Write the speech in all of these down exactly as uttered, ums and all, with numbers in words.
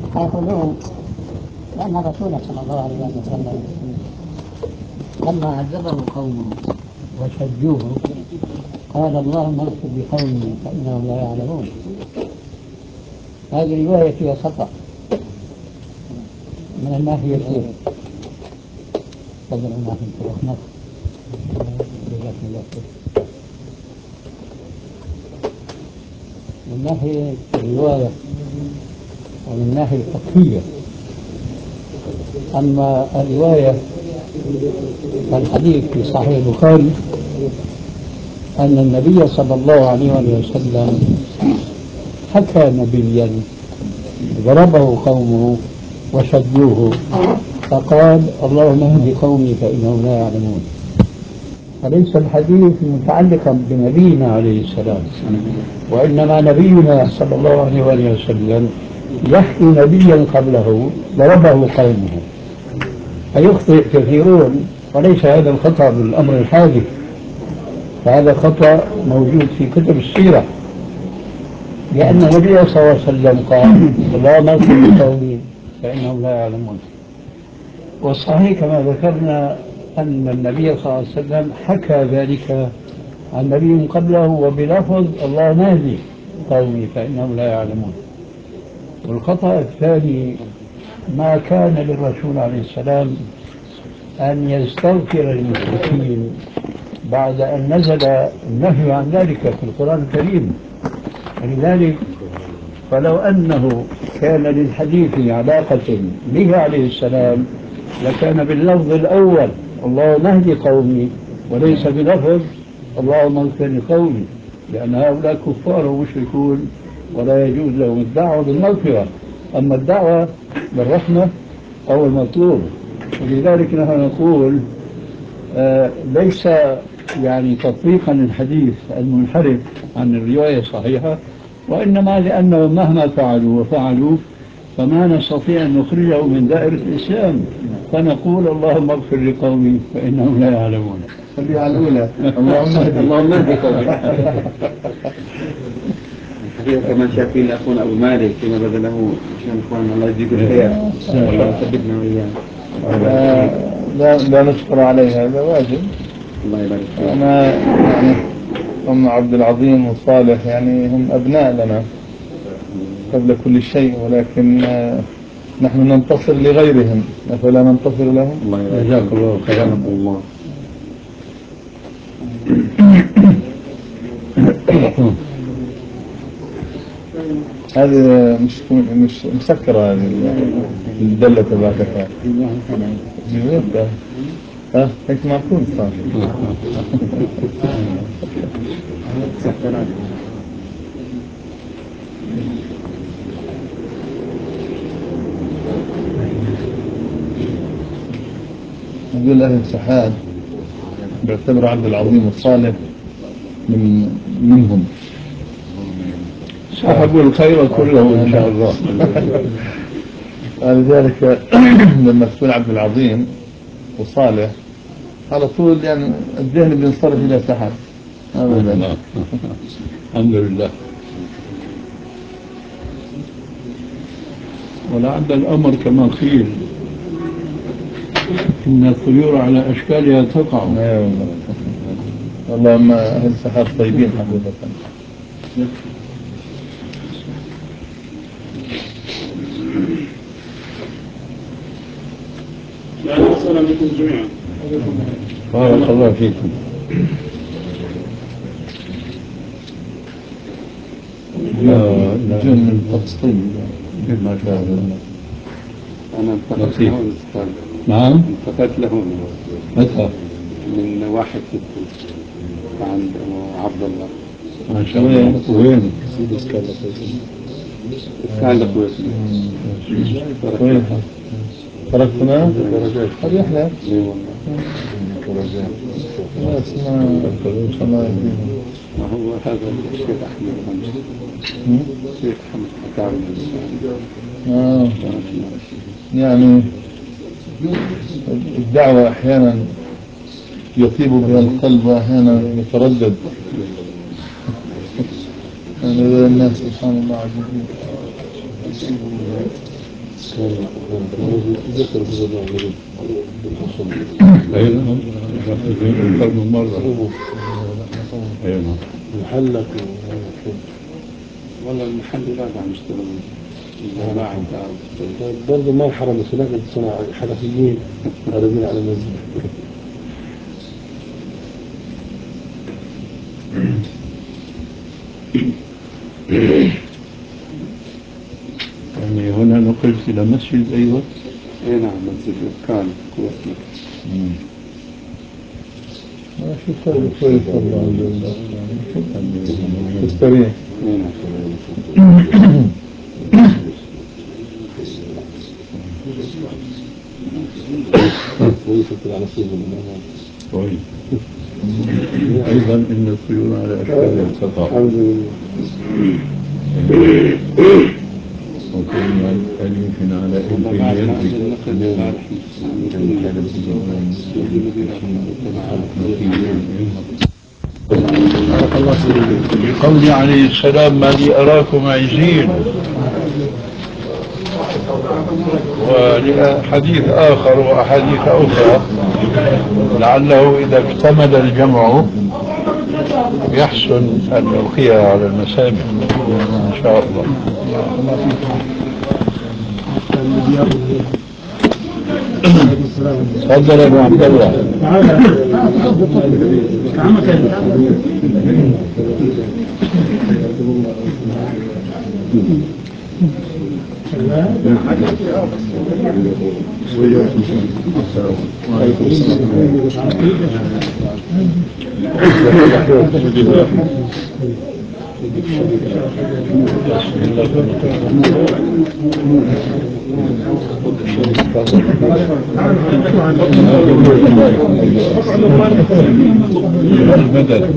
فيقولون لأن الرسول صلى الله عليه وسلم لما عذبه قومه وشجوه قال اللهم اغفر لقومي فإنهم لا يعلمون. هذه رواية فيها خطأ من الناحيتين. تفضل الله يكرمك. من ناحية الرواية ومن ناحية الفقهية. أما الرواية فالحديث في صحيح البخاري أن النبي صلى الله عليه وسلم حكى نبيا ضربه قومه وشجوه فقال اللهم اهد قومي فإنهم لا يعلمون. فليس الحديث متعلقا بنبينا عليه السلام، وإنما نبينا صلى الله عليه وسلم يحكي نبيا قبله ضربه قومه. فيخطئ كثيرون وليس هذا الخطأ بالأمر الحادث، فهذا خطأ موجود في كتب السيرة، لأن النبي صلى الله عليه وسلم قال اللهم اغفر لقومي فإنهم لا يعلمون. والصحيح كما ذكرنا أن النبي صلى الله عليه وسلم حكى ذلك عن نبي قبله وبلفظ اللهم اهد قومي فإنهم لا يعلمون. والخطأ الثاني ما كان للرسول عليه السلام أن يستغفر للمشركين بعد أن نزل النهي عن ذلك في القرآن الكريم. ولذلك فلو أنه كان للحديث علاقة به عليه السلام لكان باللفظ الأول اللهم اهد قومي وليس بلفظ اللهم اغفر لقومي، لأن هؤلاء كفار ومشركون ولا يجوز لهم الدعوة بالمغفرة، أما الدعوة بالرحمة أو المطلوب. ولذلك نحن نقول آه ليس يعني تطبيقا للحديث المنحرف عن الرواية الصحيحة، وإنما لأنهم مهما فعلوا وفعلوا فما نستطيع أن نخرجه من دائرة الإسلام، فنقول اللهم اغفر لقومي فإنهم لا يعلمون. خليها على الأولى اللهم اهدي اللهم اهدي قومي. الحقيقة كمان شاكرين لأخونا أبو مالك فيما بذله عشان إخواننا الله يجزيكم الخير والله يثبتنا وإياه. لا لا نشكر عليها، هذا واجب. الله يبارك فيك. أنا يعني أم عبد العظيم وصالح يعني هم أبناء لنا قبل كل شيء، ولكن نحن ننتصر لغيرهم أفلا ننتصر لهم؟ الله يجزاك الله خيرا. الله هذه مش مش مسكرة هذه الدلة تبعتها. جيبتها ها هيك معقول صار. يقول أهل السحاد بيعتبر عبد العظيم الصالح من منهم صاحبوا الخير كله إن شاء الله. لذلك لما تكون عبد العظيم وصالح على طول يعني الذهن بينصرف إلى سحاد. الحمد لله. ولعل الأمر كما قيل إن الطيور على أشكالها تقع. اللهم أهل سحاد طيبين حقيقة. السلام عليكم جميعا. بارك الله فيكم. لا لا جن فلسطين ما شاء الله. أنا انتقلت لهم. نعم انتقلت لهم متى؟ من واحد ستة عند عبد الله. ما شاء الله. وين؟ كان لكويت. وين؟ تركتنا؟ درجات. هذه احنا. اي والله. درجات. لا اسمع الله يهديهم. ما هو هذا الشيخ أحمد حمد. الشيخ أحمد حكاوي. آه. يعني الدعوة أحيانا يطيب بها القلب وأحيانا يتردد. يعني الناس سبحان الله عجيبين. ذكر بوضع مريض أيوة قبل مرة. أيوة محلك والله المحل لا عم يشتغل الزراعة برضه ما انحرم بس هناك صناعة حرفيين قاعدين على المسجد. يعني هنا نقلت إلى مسجد أيوة. اي نعم مسجد كان كويس. ما شو خير كويس والله تستريح. على سبيل كويس. أيضا إن الطيور على أشكال القطع. الحمد لله. وكنا أليف على إلفين بقول عليه السلام ما لي أراكم عايشين. ولحديث آخر وأحاديث أخرى لعله إذا اكتمل الجمع يحسن أن نلقيها على المسامع إن شاء الله. تفضل ابو عبد الله. المدد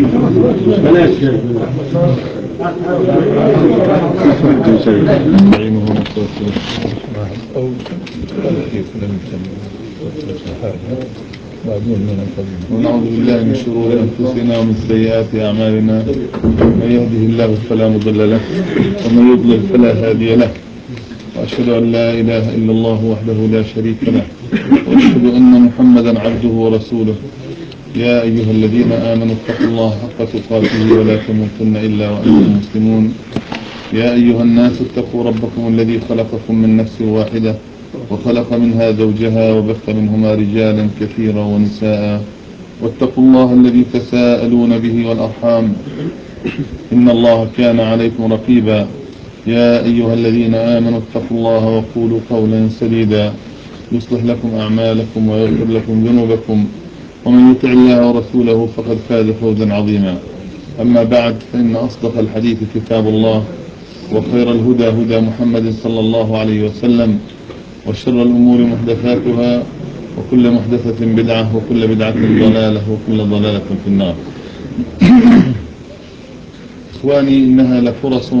ونعوذ بالله من شرور أنفسنا ومن سيئات أعمالنا، من يهده الله فلا مضل له ومن يضلل فلا هادي له، وأشهد أن لا إله إلا الله وحده لا شريك له، وأشهد أن محمدا عبده ورسوله. يا أيها الذين آمنوا اتقوا الله حق تقاته ولا تموتن إلا وأنتم مسلمون. يا أيها الناس اتقوا ربكم الذي خلقكم من نفس واحدة وخلق منها زوجها وبث منهما رجالا كثيرا ونساء، واتقوا الله الذي تساءلون به والأرحام إن الله كان عليكم رقيبا. يا أيها الذين آمنوا اتقوا الله وقولوا قولا سديدا يصلح لكم أعمالكم ويغفر لكم ذنوبكم، ومن يطع الله ورسوله فقد فاز فوزا عظيما. أما بعد، فإن أصدق الحديث كتاب الله، وخير الهدى هدى محمد صلى الله عليه وسلم، وشر الأمور محدثاتها، وكل محدثة بدعة، وكل بدعة ضلالة، وكل ضلالة في النار. إخواني، إنها لفرص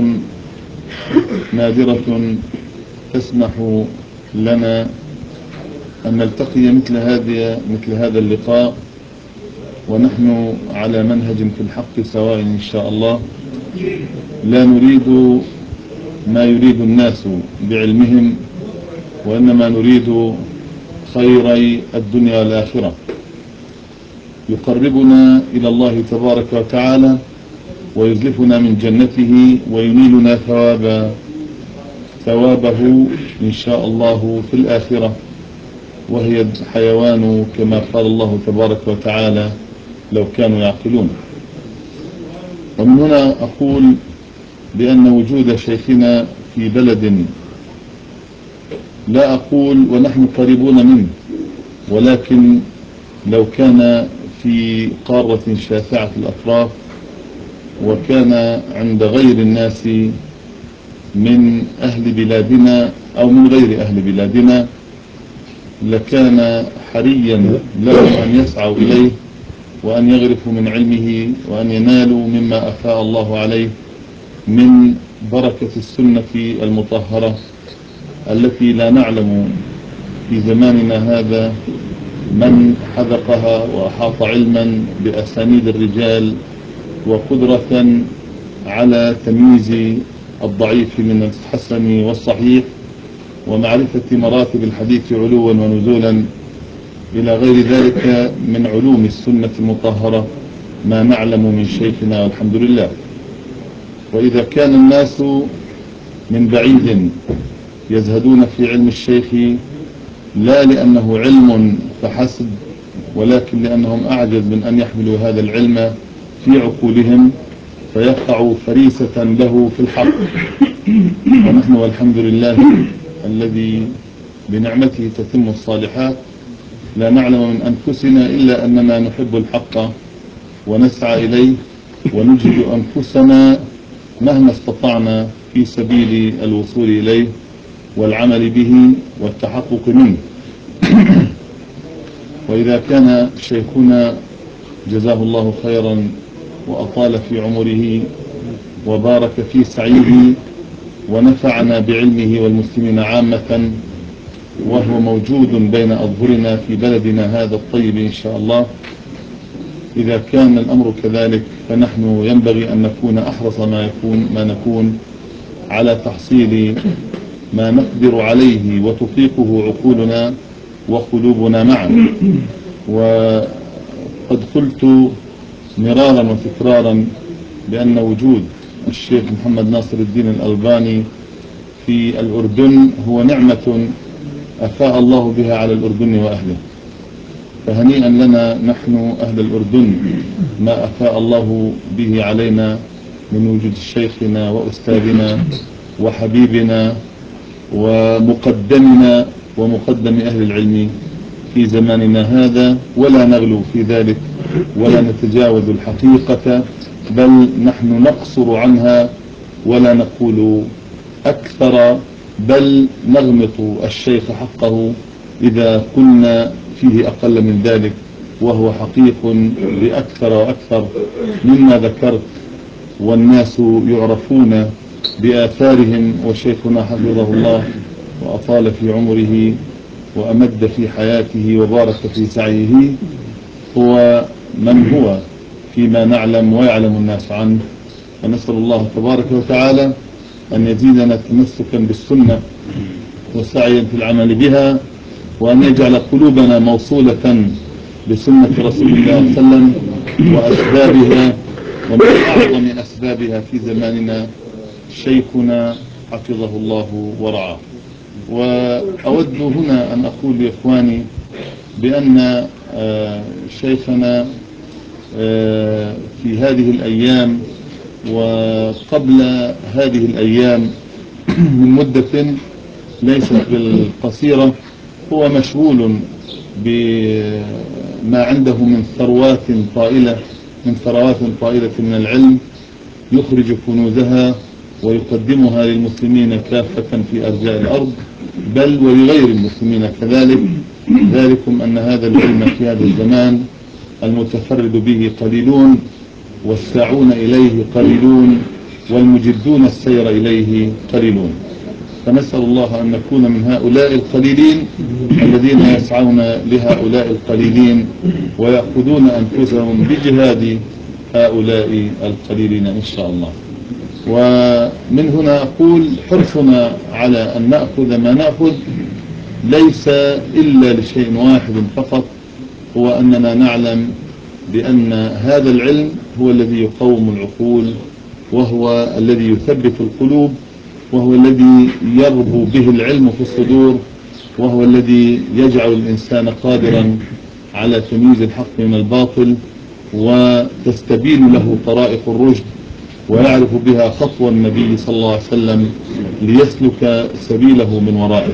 نادرة تسمح لنا أن نلتقي مثل هذه مثل هذا اللقاء ونحن على منهج في الحق سواء إن شاء الله. لا نريد ما يريد الناس بعلمهم، وإنما نريد خيري الدنيا والآخرة، يقربنا إلى الله تبارك وتعالى ويزلفنا من جنته وينيلنا ثواب ثوابه إن شاء الله في الآخرة، وهي حيوان كما قال الله تبارك وتعالى لو كانوا يعقلون. ومن هنا أقول بأن وجود شيخنا في بلد، لا أقول ونحن قريبون منه، ولكن لو كان في قارة شاسعة الأطراف وكان عند غير الناس من أهل بلادنا أو من غير أهل بلادنا، لكان حريا لهم أن يسعوا إليه وأن يغرفوا من علمه وأن ينالوا مما أفاء الله عليه من بركة السنة المطهرة التي لا نعلم في زماننا هذا من حذقها وأحاط علما بأسانيد الرجال وقدرة على تمييز الضعيف من الحسن والصحيح ومعرفة مراتب الحديث علوا ونزولا إلى غير ذلك من علوم السنة المطهرة ما نعلم من شيخنا والحمد لله. وإذا كان الناس من بعيد يزهدون في علم الشيخ لا لأنه علم فحسب، ولكن لأنهم أعجز من أن يحملوا هذا العلم في عقولهم فيقع فريسة له في الحق. ونحن والحمد لله الذي بنعمته تتم الصالحات لا نعلم من أنفسنا إلا أننا نحب الحق ونسعى إليه ونجهد أنفسنا مهما استطعنا في سبيل الوصول إليه والعمل به والتحقق منه. وإذا كان شيخنا جزاه الله خيرا وأطال في عمره وبارك في سعيه ونفعنا بعلمه والمسلمين عامة وهو موجود بين أظهرنا في بلدنا هذا الطيب إن شاء الله، إذا كان الأمر كذلك فنحن ينبغي أن نكون أحرص ما يكون ما نكون على تحصيل ما نقدر عليه وتطيقه عقولنا وقلوبنا معا. وقد قلت مرارا وتكرارا بأن وجود الشيخ محمد ناصر الدين الألباني في الأردن هو نعمة أفاء الله بها على الأردن وأهله، فهنيئا لنا نحن أهل الأردن ما أفاء الله به علينا من وجود شيخنا وأستاذنا وحبيبنا ومقدمنا ومقدم أهل العلم في زماننا هذا، ولا نغلو في ذلك ولا نتجاوز الحقيقة، بل نحن نقصر عنها ولا نقول أكثر، بل نغمط الشيخ حقه إذا قلنا فيه أقل من ذلك، وهو حقيق بأكثر وأكثر مما ذكرت، والناس يعرفون بآثارهم. وشيخنا حفظه الله وأطال في عمره وأمد في حياته وبارك في سعيه هو من هو فيما نعلم ويعلم الناس عنه. ونسأل الله تبارك وتعالى أن يزيدنا تمسكا بالسنة وسعيا في العمل بها، وأن يجعل قلوبنا موصولة بسنة رسول الله صلى الله عليه وسلم وأسبابها، ومن أعظم أسبابها في زماننا شيخنا حفظه الله ورعاه. وأود هنا أن أقول لإخواني بأن شيخنا في هذه الأيام وقبل هذه الأيام من مدة ليست بالقصيرة هو مشغول بما عنده من ثروات طائلة من ثروات طائلة من العلم، يخرج كنوزها ويقدمها للمسلمين كافة في أرجاء الأرض، بل ولغير المسلمين كذلك. ذلكم أن هذا العلم في هذا الزمان المتفرد به قليلون، والساعون إليه قليلون، والمجدون السير إليه قليلون. فنسأل الله أن نكون من هؤلاء القليلين الذين يسعون لهؤلاء القليلين ويأخذون أنفسهم بجهاد هؤلاء القليلين إن شاء الله. ومن هنا أقول حرصنا على أن نأخذ ما نأخذ ليس إلا لشيء واحد فقط، هو أننا نعلم بأن هذا العلم هو الذي يقوم العقول، وهو الذي يثبت القلوب، وهو الذي يربو به العلم في الصدور، وهو الذي يجعل الإنسان قادرا على تمييز الحق من الباطل، وتستبين له طرائق الرشد، ويعرف بها خطوة النبي صلى الله عليه وسلم ليسلك سبيله من ورائه.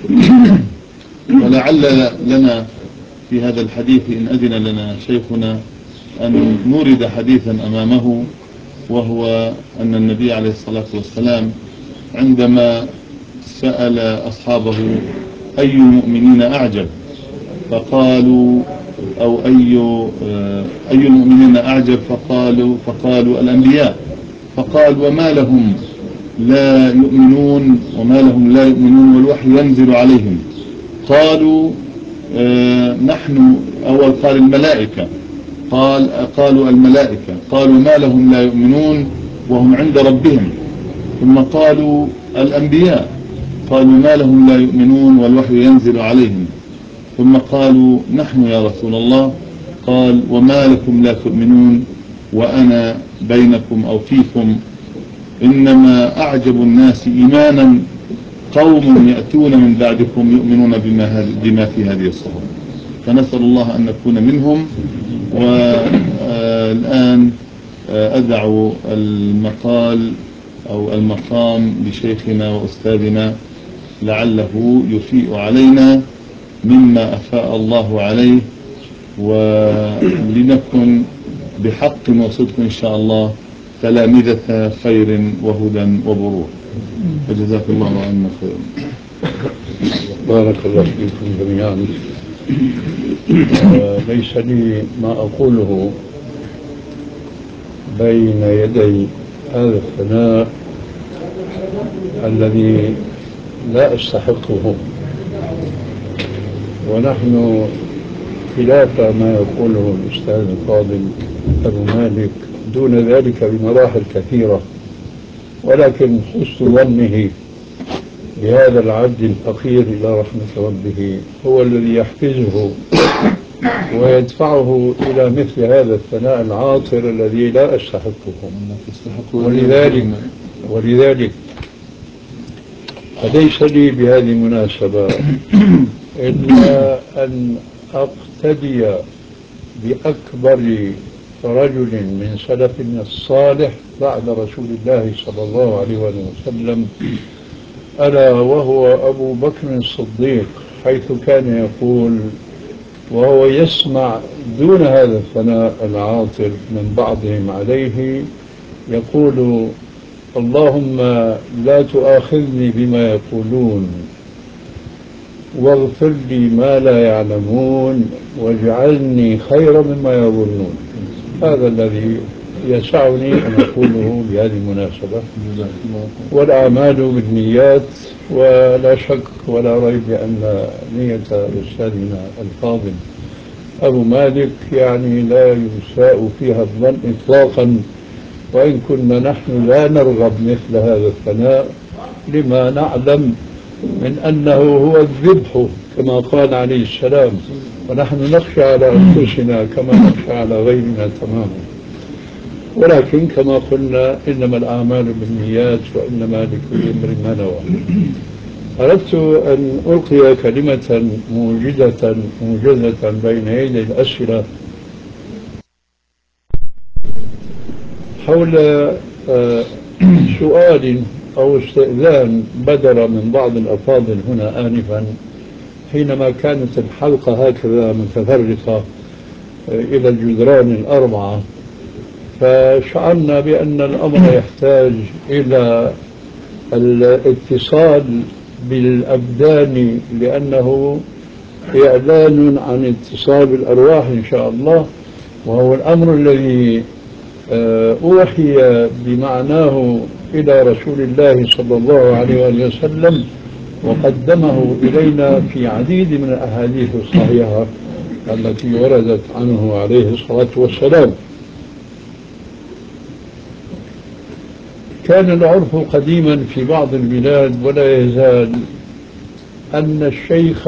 ولعل لنا في هذا الحديث إن أذن لنا شيخنا أن نورد حديثا أمامه، وهو أن النبي عليه الصلاة والسلام عندما سأل أصحابه أي المؤمنين أعجب، فقالوا أو أي أي المؤمنين أعجب فقالوا فقالوا الأنبياء، فقال وما لهم لا يؤمنون وما لهم لا يؤمنون والوحي ينزل عليهم؟ قالوا آه نحن أول قال الملائكة، قال قالوا الملائكة، قالوا ما لهم لا يؤمنون وهم عند ربهم، ثم قالوا الأنبياء، قالوا ما لهم لا يؤمنون والوحي ينزل عليهم. ثم قالوا نحن يا رسول الله. قال وما لكم لا تؤمنون وأنا بينكم أو فيكم، إنما أعجب الناس إيمانا قوم يأتون من بعدكم يؤمنون بما, بما في هذه الصحف. فنسأل الله أن نكون منهم. والآن أدعو المقال أو المقام لشيخنا وأستاذنا لعله يفيء علينا مما أفاء الله عليه، ولنكن بحق وصدق إن شاء الله تلامذة خير وهدى وبرور. فجزاك الله عنا خيرا. بارك الله فيكم جميعا. ليس لي ما أقوله بين يدي هذا الثناء الذي لا أستحقه، ونحن خلاف ما يقوله الأستاذ الفاضل أبو مالك دون ذلك بمراحل كثيرة، ولكن حسن ظنه بهذا العبد الفقير إلى رحمة ربه هو الذي يحفزه ويدفعه إلى مثل هذا الثناء العاطر الذي لا أستحقه. ولذلك ولذلك فليس لي بهذه المناسبة إلا أن أقتدي بأكبر رجل من سلفنا الصالح بعد رسول الله صلى الله عليه وسلم، ألا وهو أبو بكر الصديق، حيث كان يقول وهو يسمع دون هذا الثناء العاطر من بعضهم عليه، يقول اللهم لا تؤاخذني بما يقولون واغفر لي ما لا يعلمون واجعلني خيرا مما يظنون. هذا الذي يسعني أن أقوله بهذه المناسبة. والأعمال بالنيات، ولا شك ولا ريب أن نية أستاذنا الفاضل أبو مالك يعني لا يساء فيها الظن إطلاقا، وإن كنا نحن لا نرغب مثل هذا الثناء لما نعلم من أنه هو الذبح كما قال عليه السلام، ونحن نخشى على أنفسنا كما نخشى على غيرنا تماما. ولكن كما قلنا إنما الأعمال بالنيات وإنما لكل امرئ ما نوى. أردت أن ألقي كلمة موجزة موجزة بين يدي الأسئلة حول سؤال أو استئذان بدر من بعض الأفاضل هنا آنفا حينما كانت الحلقة هكذا متفرقة إلى الجدران الأربعة، فشعرنا بأن الأمر يحتاج إلى الاتصال بالأبدان، لأنه إعلان عن اتصال بالأرواح إن شاء الله، وهو الأمر الذي أوحي بمعناه إلى رسول الله صلى الله عليه وسلم، وقدمه إلينا في عديد من الأحاديث الصحيحة التي وردت عنه عليه الصلاة والسلام. كان العرف قديما في بعض البلاد ولا يزال أن الشيخ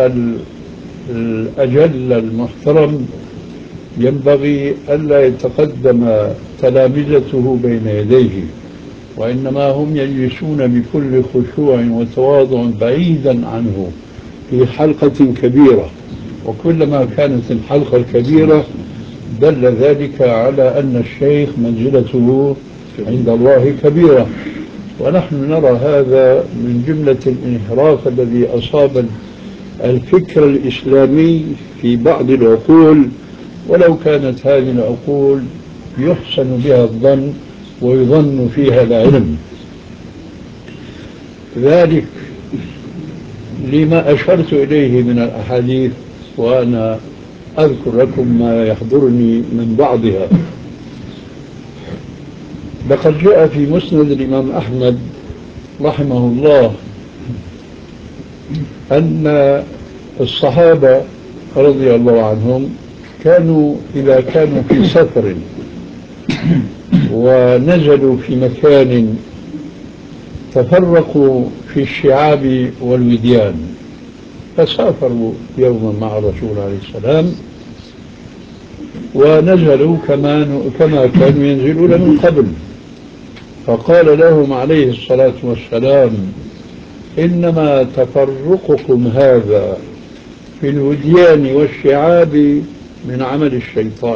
الأجل المحترم ينبغي ألا يتقدم تلامذته بين يديه، وإنما هم يجلسون بكل خشوع وتواضع بعيدا عنه في حلقة كبيرة، وكلما كانت الحلقة الكبيرة دل ذلك على أن الشيخ منزلته عند الله كبيرة. ونحن نرى هذا من جملة الانحراف الذي أصاب الفكر الإسلامي في بعض العقول، ولو كانت هذه العقول يحسن بها الظن ويظن فيها العلم. ذلك لما أشرت إليه من الأحاديث، وأنا أذكر لكم ما يحضرني من بعضها. لقد جاء في مسند الإمام أحمد رحمه الله أن الصحابة رضي الله عنهم كانوا إذا كانوا في سفر ونزلوا في مكان تفرقوا في الشعاب والوديان. فسافروا يوما مع الرسول عليه السلام ونزلوا كما كما كانوا ينزلون من قبل، فقال لهم عليه الصلاة والسلام: إنما تفرقكم هذا في الوديان والشعاب من عمل الشيطان.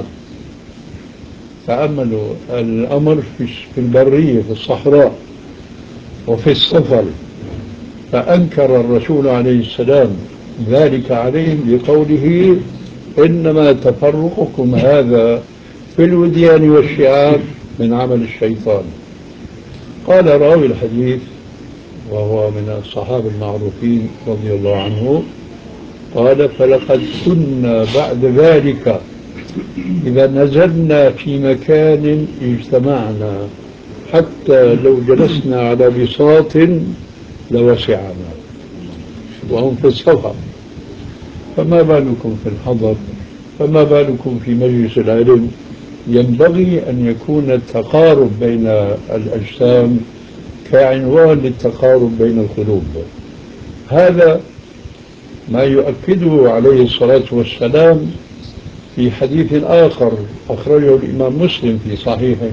تأملوا الأمر في البرية في الصحراء وفي السفر، فأنكر الرسول عليه السلام ذلك عليهم بقوله: إنما تفرقكم هذا في الوديان والشعاب من عمل الشيطان. قال راوي الحديث وهو من الصحابة المعروفين رضي الله عنه، قال: فلقد كنا بعد ذلك إذا نزلنا في مكان اجتمعنا حتى لو جلسنا على بساط لوسعنا، وهم في السفر، فما بالكم في الحضر، فما بالكم في مجلس العلم. ينبغي أن يكون التقارب بين الأجسام كعنوان للتقارب بين القلوب. هذا ما يؤكده عليه الصلاة والسلام في حديث آخر أخرجه الإمام مسلم في صحيحه،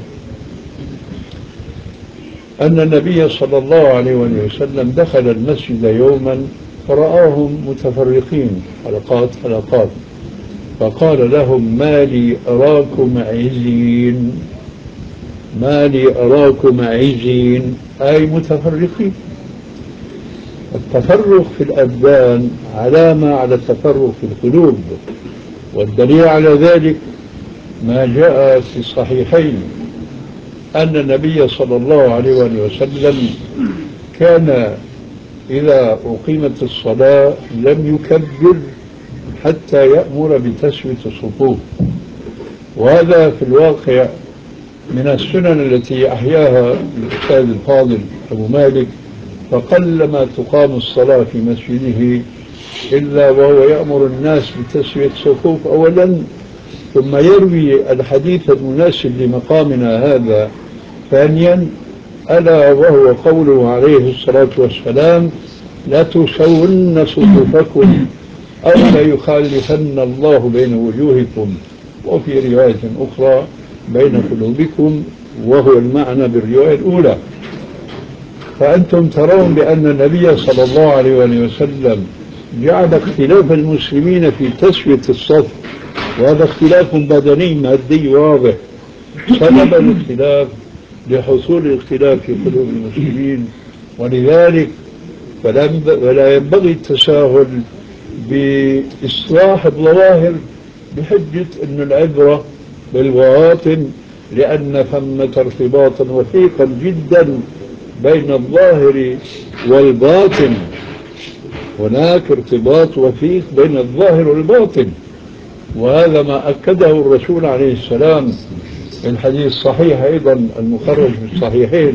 أن النبي صلى الله عليه وسلم دخل المسجد يوما فرآهم متفرقين حلقات حلقات، فقال لهم: ما لي أراكم عزين، ما لي أراكم عزين، أي متفرقين. التفرق في الأبدان علامة على التفرق في القلوب، والدليل على ذلك ما جاء في الصحيحين أن النبي صلى الله عليه وسلم كان إذا أقيمت الصلاة لم يكبر حتى يأمر بتسوية الصفوف. وهذا في الواقع من السنن التي أحياها الأستاذ الفاضل أبو مالك، فقلما تقام الصلاة في مسجده إلا وهو يأمر الناس بتسوية الصفوف أولا، ثم يروي الحديث المناسب لمقامنا هذا ثانيا، ألا وهو قوله عليه الصلاة والسلام: لا تسون صفوفكم أو لا يخالفن الله بين وجوهكم، وفي رواية أخرى بين قلوبكم، وهو المعنى بالرواية الأولى. فأنتم ترون بأن النبي صلى الله عليه وسلم جعل اختلاف المسلمين في تسوية الصف، وهذا اختلاف بدني مادي واضح، سبب الاختلاف لحصول الاختلاف في قلوب المسلمين. ولذلك فلا ينبغي التساهل بإصلاح الظواهر بحجة أن العبرة بالبواطن، لأن ثمة ارتباطا وثيقا جدا بين الظاهر والباطن. هناك ارتباط وثيق بين الظاهر والباطن، وهذا ما أكده الرسول عليه السلام في الحديث الصحيح أيضا المخرج في الصحيحين،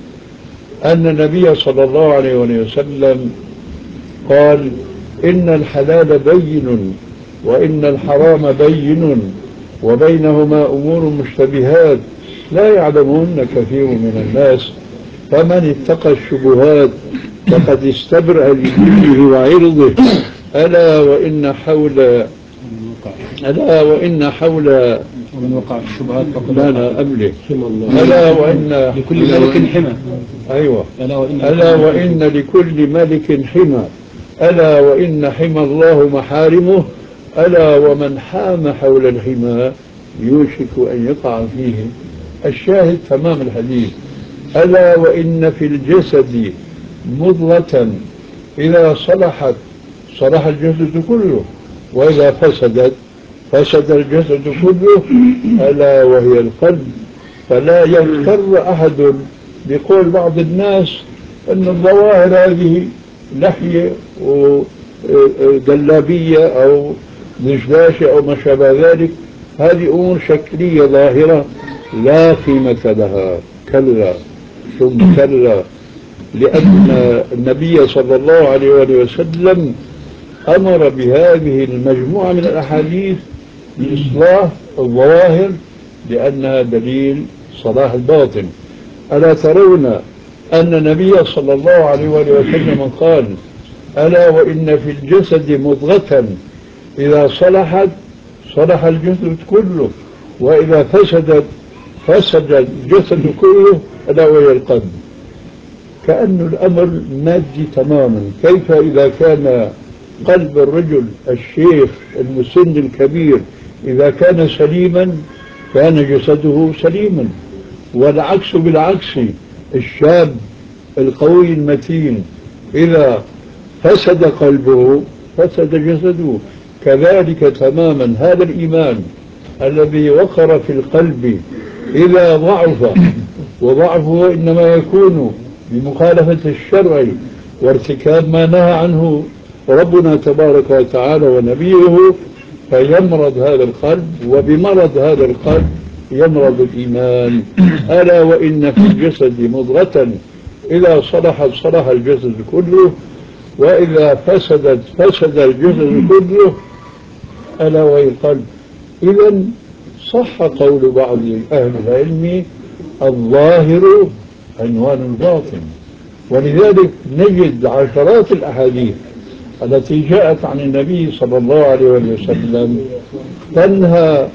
أن النبي صلى الله عليه وسلم قال: إن الحلال بين وإن الحرام بين وبينهما أمور مشتبهات لا يعلمهن كثير من الناس، فمن اتقى الشبهات فقد استبرأ لدينه وعرضه. ألا وإن حول ألا وإن حول ومن وقع في الشبهات فقد لا لا أملك الله. ألا وإن لكل ملك حمى. أيوة. ألا وإن, ألا وإن لكل ملك حمى، ألا وإن حمى الله محارمه، ألا ومن حام حول الحمى يوشك أن يقع فيه. الشاهد تمام الحديث: ألا وإن في الجسد مضغة إذا صلحت صلح الجسد كله، وإذا فسدت فسد الجسد كله، ألا وهي القلب. فلا يغتر أحد بقول بعض الناس أن الظواهر هذه لحية وجلابية أو دشداشة أو ما شابه ذلك، هذه أمور شكلية ظاهرة لا قيمة لها. كلا ثم كلا، لأن النبي صلى الله عليه وسلم أمر بهذه المجموعة من الأحاديث بإصلاح الظواهر لأنها دليل صلاح الباطن. ألا ترون أن النبي صلى الله عليه وسلم قال: ألا وإن في الجسد مضغة إذا صلحت صلح الجسد كله، وإذا فسدت فسد الجسد كله، ألا وهي القلب. كأن الأمر مادي تماما. كيف إذا كان قلب الرجل الشيخ المسن الكبير إذا كان سليما كان جسده سليما، والعكس بالعكس، الشاب القوي المتين إذا فسد قلبه فسد جسده. كذلك تماما هذا الإيمان الذي وقر في القلب إذا ضعف، وضعفه إنما يكون بمخالفة الشرع وارتكاب ما نهى عنه ربنا تبارك وتعالى ونبيه، فيمرض هذا القلب، وبمرض هذا القلب يمرض الإيمان. ألا وإن في الجسد مضغة إذا صلحت صلح الجسد كله، وإذا فسدت فسد الجسد كله، ألا وهي القلب. إذا صح قول بعض أهل العلم: الظاهر عنوان الباطن. ولذلك نجد عشرات الأحاديث التي جاءت عن النبي صلى الله عليه وسلم تنهى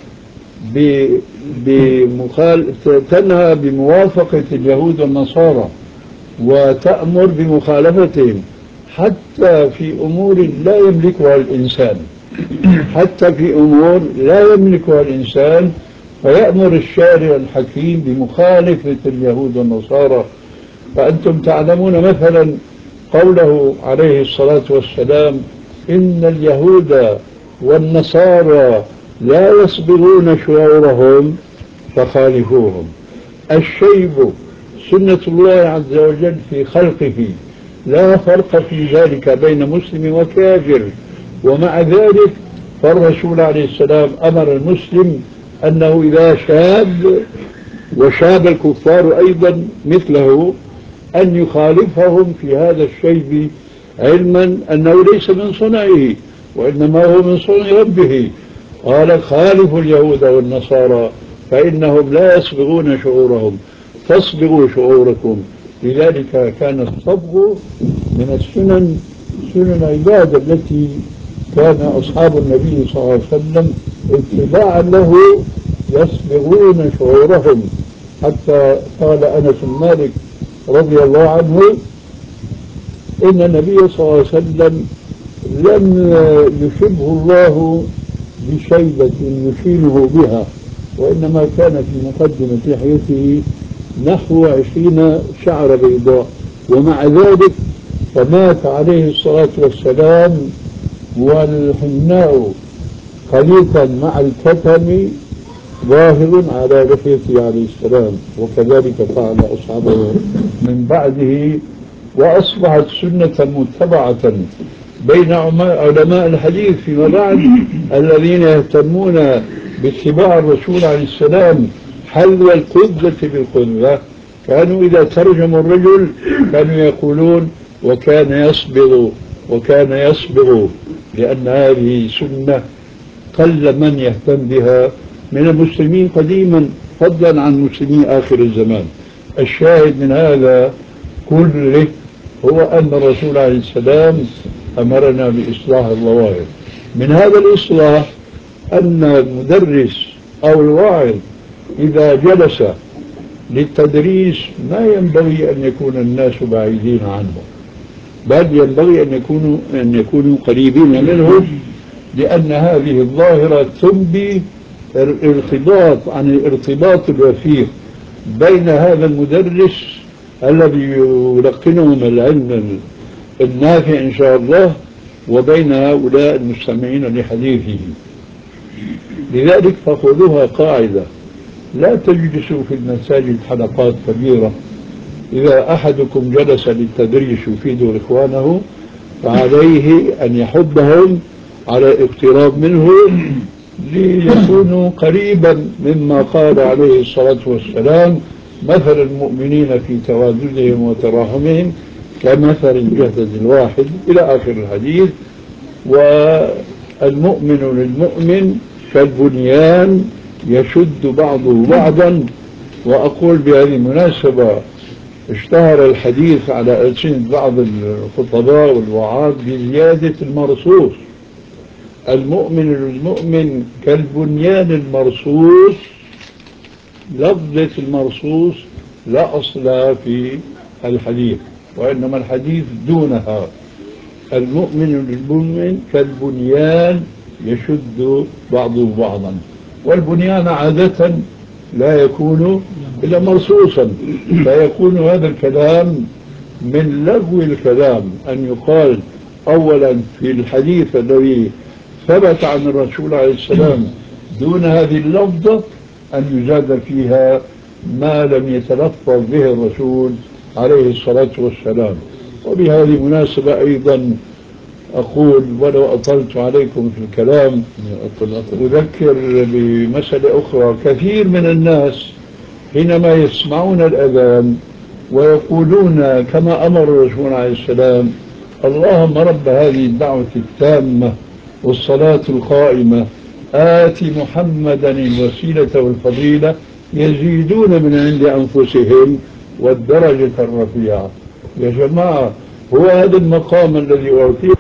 بمخال... تنهى بموافقة اليهود والنصارى، وتأمر بمخالفتهم حتى في أمور لا يملكها الإنسان، حتى في أمور لا يملكها الإنسان، فيأمر الشارع الحكيم بمخالفة اليهود والنصارى. فأنتم تعلمون مثلا قوله عليه الصلاة والسلام: إن اليهود والنصارى لا يصبغون شعورهم فخالفوهم. الشيب سنة الله عز وجل في خلقه، لا فرق في ذلك بين مسلم وكافر، ومع ذلك فالرسول عليه السلام أمر المسلم أنه إذا شاب وشاب الكفار أيضا مثله أن يخالفهم في هذا الشيب، علما أنه ليس من صنعه وإنما هو من صنع ربه. قال: خالفوا اليهود والنصارى فإنهم لا يصبغون شعورهم فاصبغوا شعوركم. لذلك كان الصبغ من السنن، سنن العبادة التي كان أصحاب النبي صلى الله عليه وسلم اتباعا له يصبغون شعورهم، حتى قال أنس بن مالك رضي الله عنه: إن النبي صلى الله عليه وسلم لم يشبه الله بشيبة يشيله بها، وإنما كان في مقدمة لحيته نحو عشرين شعر بيضاء، ومع ذلك فمات عليه الصلاة والسلام والحناء خليطا مع الكتم ظاهر على لحيته عليه السلام، وكذلك فعل أصحابه من بعده، وأصبحت سنة متبعة بين علماء الحديث فيما بعد الذين يهتمون باتباع الرسول عليه السلام حذو القذة بالقذة. كانوا إذا ترجموا الرجل كانوا يقولون: وكان يصبغ وكان يصبغ، لأن هذه سنة قل من يهتم بها من المسلمين قديما، فضلا عن مسلمي آخر الزمان. الشاهد من هذا كله هو أن الرسول عليه السلام أمرنا بإصلاح الظواهر. من هذا الإصلاح أن المدرس أو الواعظ إذا جلس للتدريس ما ينبغي أن يكون الناس بعيدين عنه، بل ينبغي أن يكونوا أن يكونوا قريبين منه، لأن هذه الظاهرة تنبي الارتباط عن الارتباط الوثيق بين هذا المدرس الذي يلقنهم العلم النافع إن شاء الله وبين هؤلاء المستمعين لحديثه. لذلك فخذوها قاعدة: لا تجلسوا في المساجد حلقات كبيرة. إذا أحدكم جلس للتدريس يفيد إخوانه فعليه أن يحضهم على الاقتراب منه ليكونوا قريبا مما قال عليه الصلاة والسلام: مثل المؤمنين في تواددهم وتراحمهم كمثل الجسد الواحد، إلى آخر الحديث. والمؤمن للمؤمن كالبنيان يشد بعضه بعضا. وأقول بهذه المناسبة اشتهر الحديث على ألسنة بعض الخطباء والوعاظ بزيادة المرصوص. المؤمن للمؤمن كالبنيان المرصوص. لفظة المرصوص لا أصل في الحديث، وإنما الحديث دونها. المؤمن للمؤمن كالبنيان يشد بعضه بعضا، والبنيان عادة لا يكون إلا مرصوصا، فيكون هذا الكلام من لغو الكلام أن يقال أولا في الحديث الذي ثبت عن الرسول عليه السلام دون هذه اللفظة أن يزاد فيها ما لم يتلفظ به الرسول عليه الصلاة والسلام. وبهذه المناسبة أيضا أقول ولو أطلت عليكم في الكلام أذكر بمسألة أخرى. كثير من الناس حينما يسمعون الأذان ويقولون كما أمر الرسول عليه السلام اللهم رب هذه الدعوة التامة والصلاة القائمة آت محمدا الوسيلة والفضيلة، يزيدون من عند أنفسهم والدرجة الرفيعة. يا جماعة، هو هذا المقام الذي أعطيه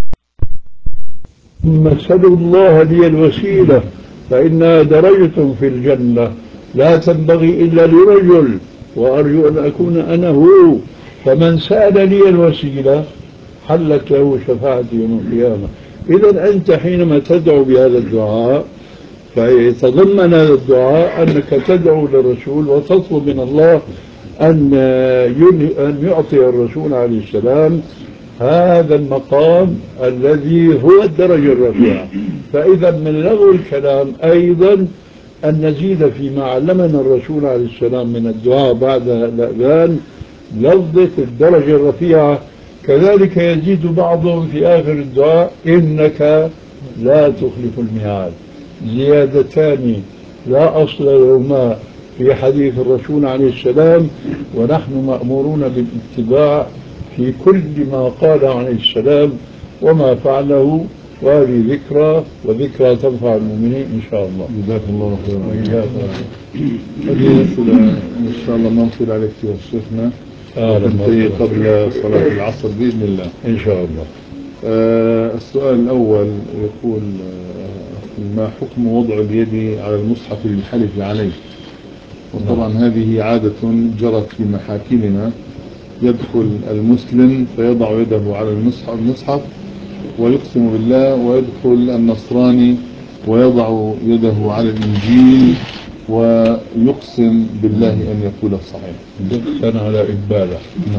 سلوا الله لي الوسيلة فإنها درجة في الجنة لا تنبغي إلا لرجل وأرجو أن أكون أنا هو، فمن سأل لي الوسيلة حلت له شفاعتي يوم القيامة. إذا أنت حينما تدعو بهذا الدعاء فيتضمن هذا الدعاء أنك تدعو للرسول وتطلب من الله أن أن يعطي الرسول عليه السلام هذا المقام الذي هو الدرجة الرفيعة. فإذا من لغو الكلام أيضا أن نزيد فيما علمنا الرسول عليه السلام من الدعاء بعد الأذان لفظة الدرجة الرفيعة. كذلك يزيد بعضهم في آخر الدعاء إنك لا تخلف الميعاد. زيادتان لا أصل لهما في حديث الرسول عليه السلام، ونحن مأمورون بالاتباع في كل ما قال عليه السلام وما فعله، وهذه ذكرى وذكرى تنفع المؤمنين إن شاء الله. جزاك الله خيرا. هذه أسئلة إن شاء الله ما نطيل عليك فيها شيخنا، تنتهي قبل صلاة العصر بإذن الله إن شاء الله. آه السؤال الأول يقول آه ما حكم وضع اليد على المصحف للحلف عليه؟ وطبعا هذه عادة جرت في محاكمنا، يدخل المسلم فيضع يده على المصحف, المصحف ويقسم بالله، ويدخل النصراني ويضع يده على الإنجيل ويقسم بالله أن يقول الصحيح. دقا على إقباله.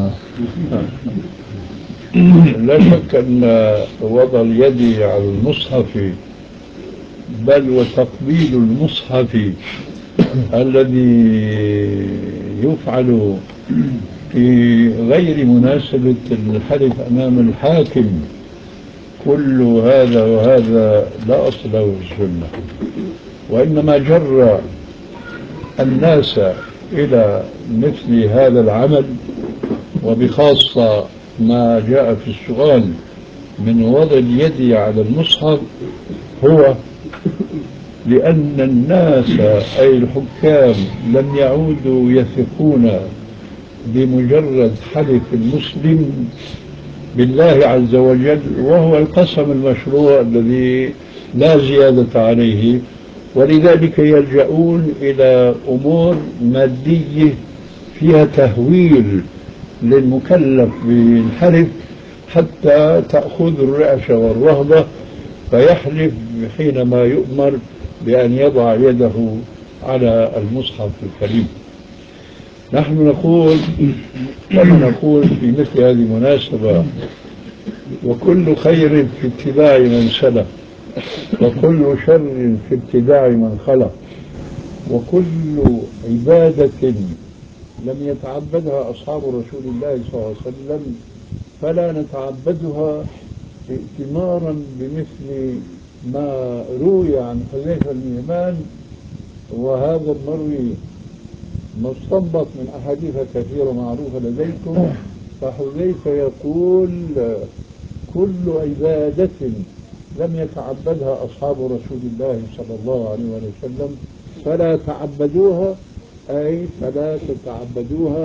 لا شك أن وضع اليد على المصحف بل وتقبيل المصحف الذي يفعل في غير مناسبة الحلف أمام الحاكم كل هذا وهذا لا أصل له في السنة، وإنما جر الناس إلى مثل هذا العمل، وبخاصة ما جاء في السؤال من وضع اليد على المصحف هو لأن الناس أي الحكام لم يعودوا يثقون بمجرد حلف المسلم بالله عز وجل، وهو القسم المشروع الذي لا زيادة عليه، ولذلك يلجؤون إلى أمور مادية فيها تهويل للمكلف بالحلف حتى تأخذ الرعشة والرهبة، فيحلف حينما يؤمر بأن يضع يده على المصحف الكريم. نحن نقول كما نقول في مثل هذه المناسبة: وكل خير في اتباع من سلف، وكل شر في ابتداع من خلق، وكل عبادة لم يتعبدها أصحاب رسول الله صلى الله عليه وسلم فلا نتعبدها ائتمارا بمثل ما روي عن حذيفة بن اليمان، وهذا المروي مستنبط من أحاديث كثيرة معروفة لديكم. فحذيفة يقول: كل عبادة لم يتعبدها أصحاب رسول الله صلى الله عليه وسلم فلا تعبدوها، أي فلا تتعبدوها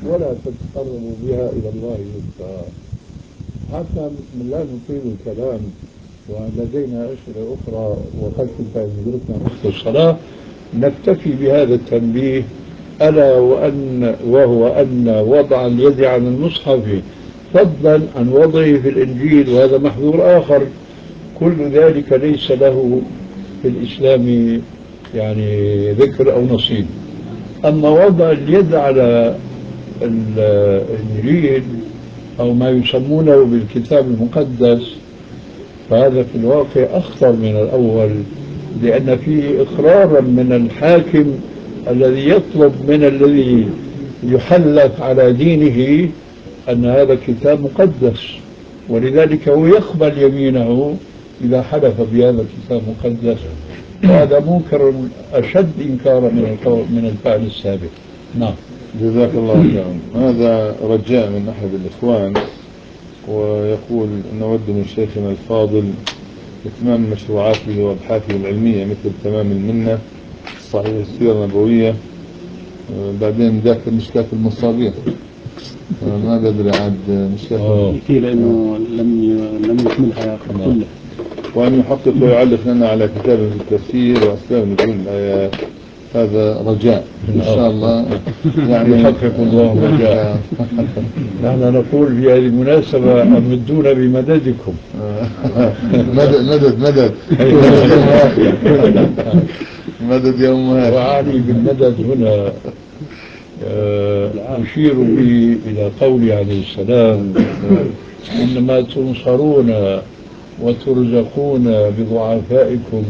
ولا تتقربوا بها إلى الله زلفى. حتى لا نطيل الكلام ولدينا أسئلة أخرى وقد كنت يدركنا وقت الصلاة، نكتفي بهذا التنبيه، ألا وأن وهو أن وضع اليد على المصحف فضلا عن وضعه في الإنجيل، وهذا محظور آخر، كل ذلك ليس له في الإسلام يعني ذكر أو نصيب. أما وضع اليد على الإنجيل أو ما يسمونه بالكتاب المقدس فهذا في الواقع أخطر من الأول، لأن فيه إقرارا من الحاكم الذي يطلب من الذي يحلف على دينه أن هذا كتاب مقدس، ولذلك هو يقبل يمينه إذا حلف بهذا الكتاب مقدس، وهذا منكر أشد إنكارا من من الفعل السابق. نعم. جزاك الله خيرا. هذا رجاء من أحد الإخوان، ويقول نود من شيخنا الفاضل إتمام مشروعاته وأبحاثه العلمية مثل تمام المنة، صحيح السيرة النبوية، بعدين ذاك مشكاة المصابيح، ما بدري عاد مشكاة في لأنه لم لم يكملها كلها، وأن يحقق ويعلق لنا على كتابه في التفسير وأسباب نزول الآيات. هذا رجاء إن شاء الله يعني يحقق الله رجاء. نحن نقول في هذه المناسبة أمدونا بمددكم. مدد مدد مدد مدد يا أمهات. وأعني بالمدد هنا أشير به إلى قوله عليه السلام: إنما تنصرون وترزقون بضعفائكم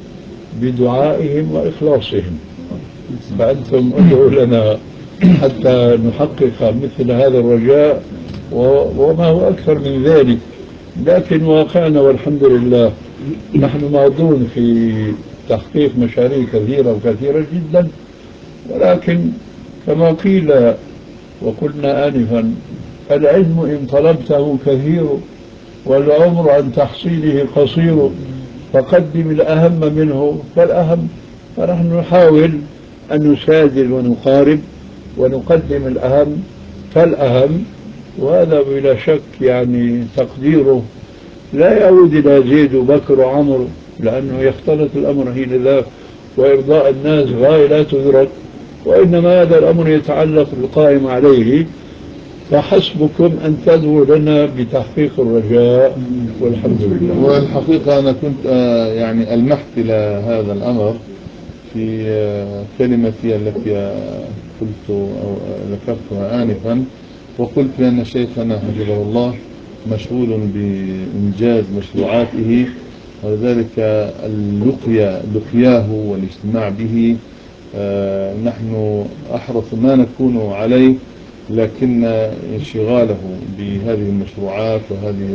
بدعائهم وإخلاصهم، فأنتم ادعوا لنا حتى نحقق مثل هذا الرجاء وما هو أكثر من ذلك. لكن واقعنا والحمد لله نحن ماضون في تحقيق مشاريع كثيرة وكثيرة جدا، ولكن كما قيل وقلنا آنفا: العلم إن طلبته كثير والعمر عن تحصيله قصير، فقدم الأهم منه فالأهم. فنحن نحاول أن نسادل ونقارب ونقدم الأهم فالأهم، وهذا بلا شك يعني تقديره لا يعود إلى زيد وبكر وعمر، لأنه يختلط الأمر حين ذاك، وإرضاء الناس غاية لا تدرك، وإنما هذا الأمر يتعلق بالقائم عليه. فحسبكم أن تدعوا لنا بتحقيق الرجاء والحمد لله. والحقيقة أنا كنت يعني ألمحت إلى هذا الأمر في كلمتي التي قلت أو ذكرتها آنفا، وقلت بأن شيخنا حفظه الله مشغول بإنجاز مشروعاته، ولذلك اللقيا لقياه والاجتماع به نحن أحرص ما نكون عليه، لكن انشغاله بهذه المشروعات وهذه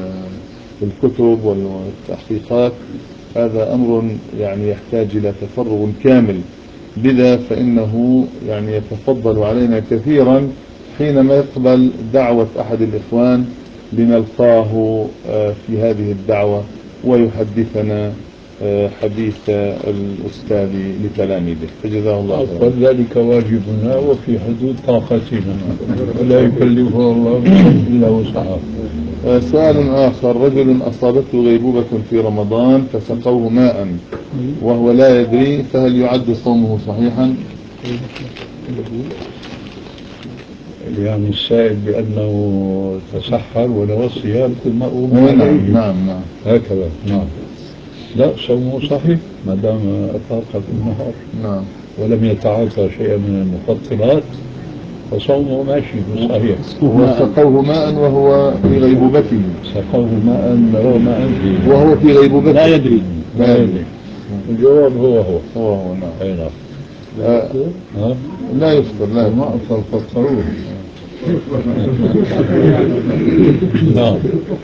الكتب والتحقيقات هذا أمر يعني يحتاج إلى تفرغ كامل، لذا فإنه يعني يتفضل علينا كثيرا حينما يقبل دعوة أحد الإخوان لنلقاه في هذه الدعوة ويحدثنا حديث الأستاذ لتلاميذه، فجزاه الله خيرا. ذلك واجبنا وفي حدود طاقتنا، ولا يكلفه الله إلا وسعه. سؤال آخر: رجل أصابته غيبوبة في رمضان فسقوه ماء وهو لا يدري، فهل يعد صومه صحيحا؟ يعني السائل بأنه تسحر ونوى الصيام ثم أغمي نعم عليه. نعم نعم هكذا. نعم. لا، صومه صحيح ما دام أطلق في النهار نعم ولم يتعاطى شيئا من المفطرات فصومه ماشي صحيح. وسقوه ماء وهو في غيبوبته. سقوه ماء وهو ماء فيه وهو في غيبوبته لا يدري. لا يدري. الجواب هو هو هو هو نعم. أي نعم. آه ها؟ لا يفطر لا ما أفضل فطروه. نعم.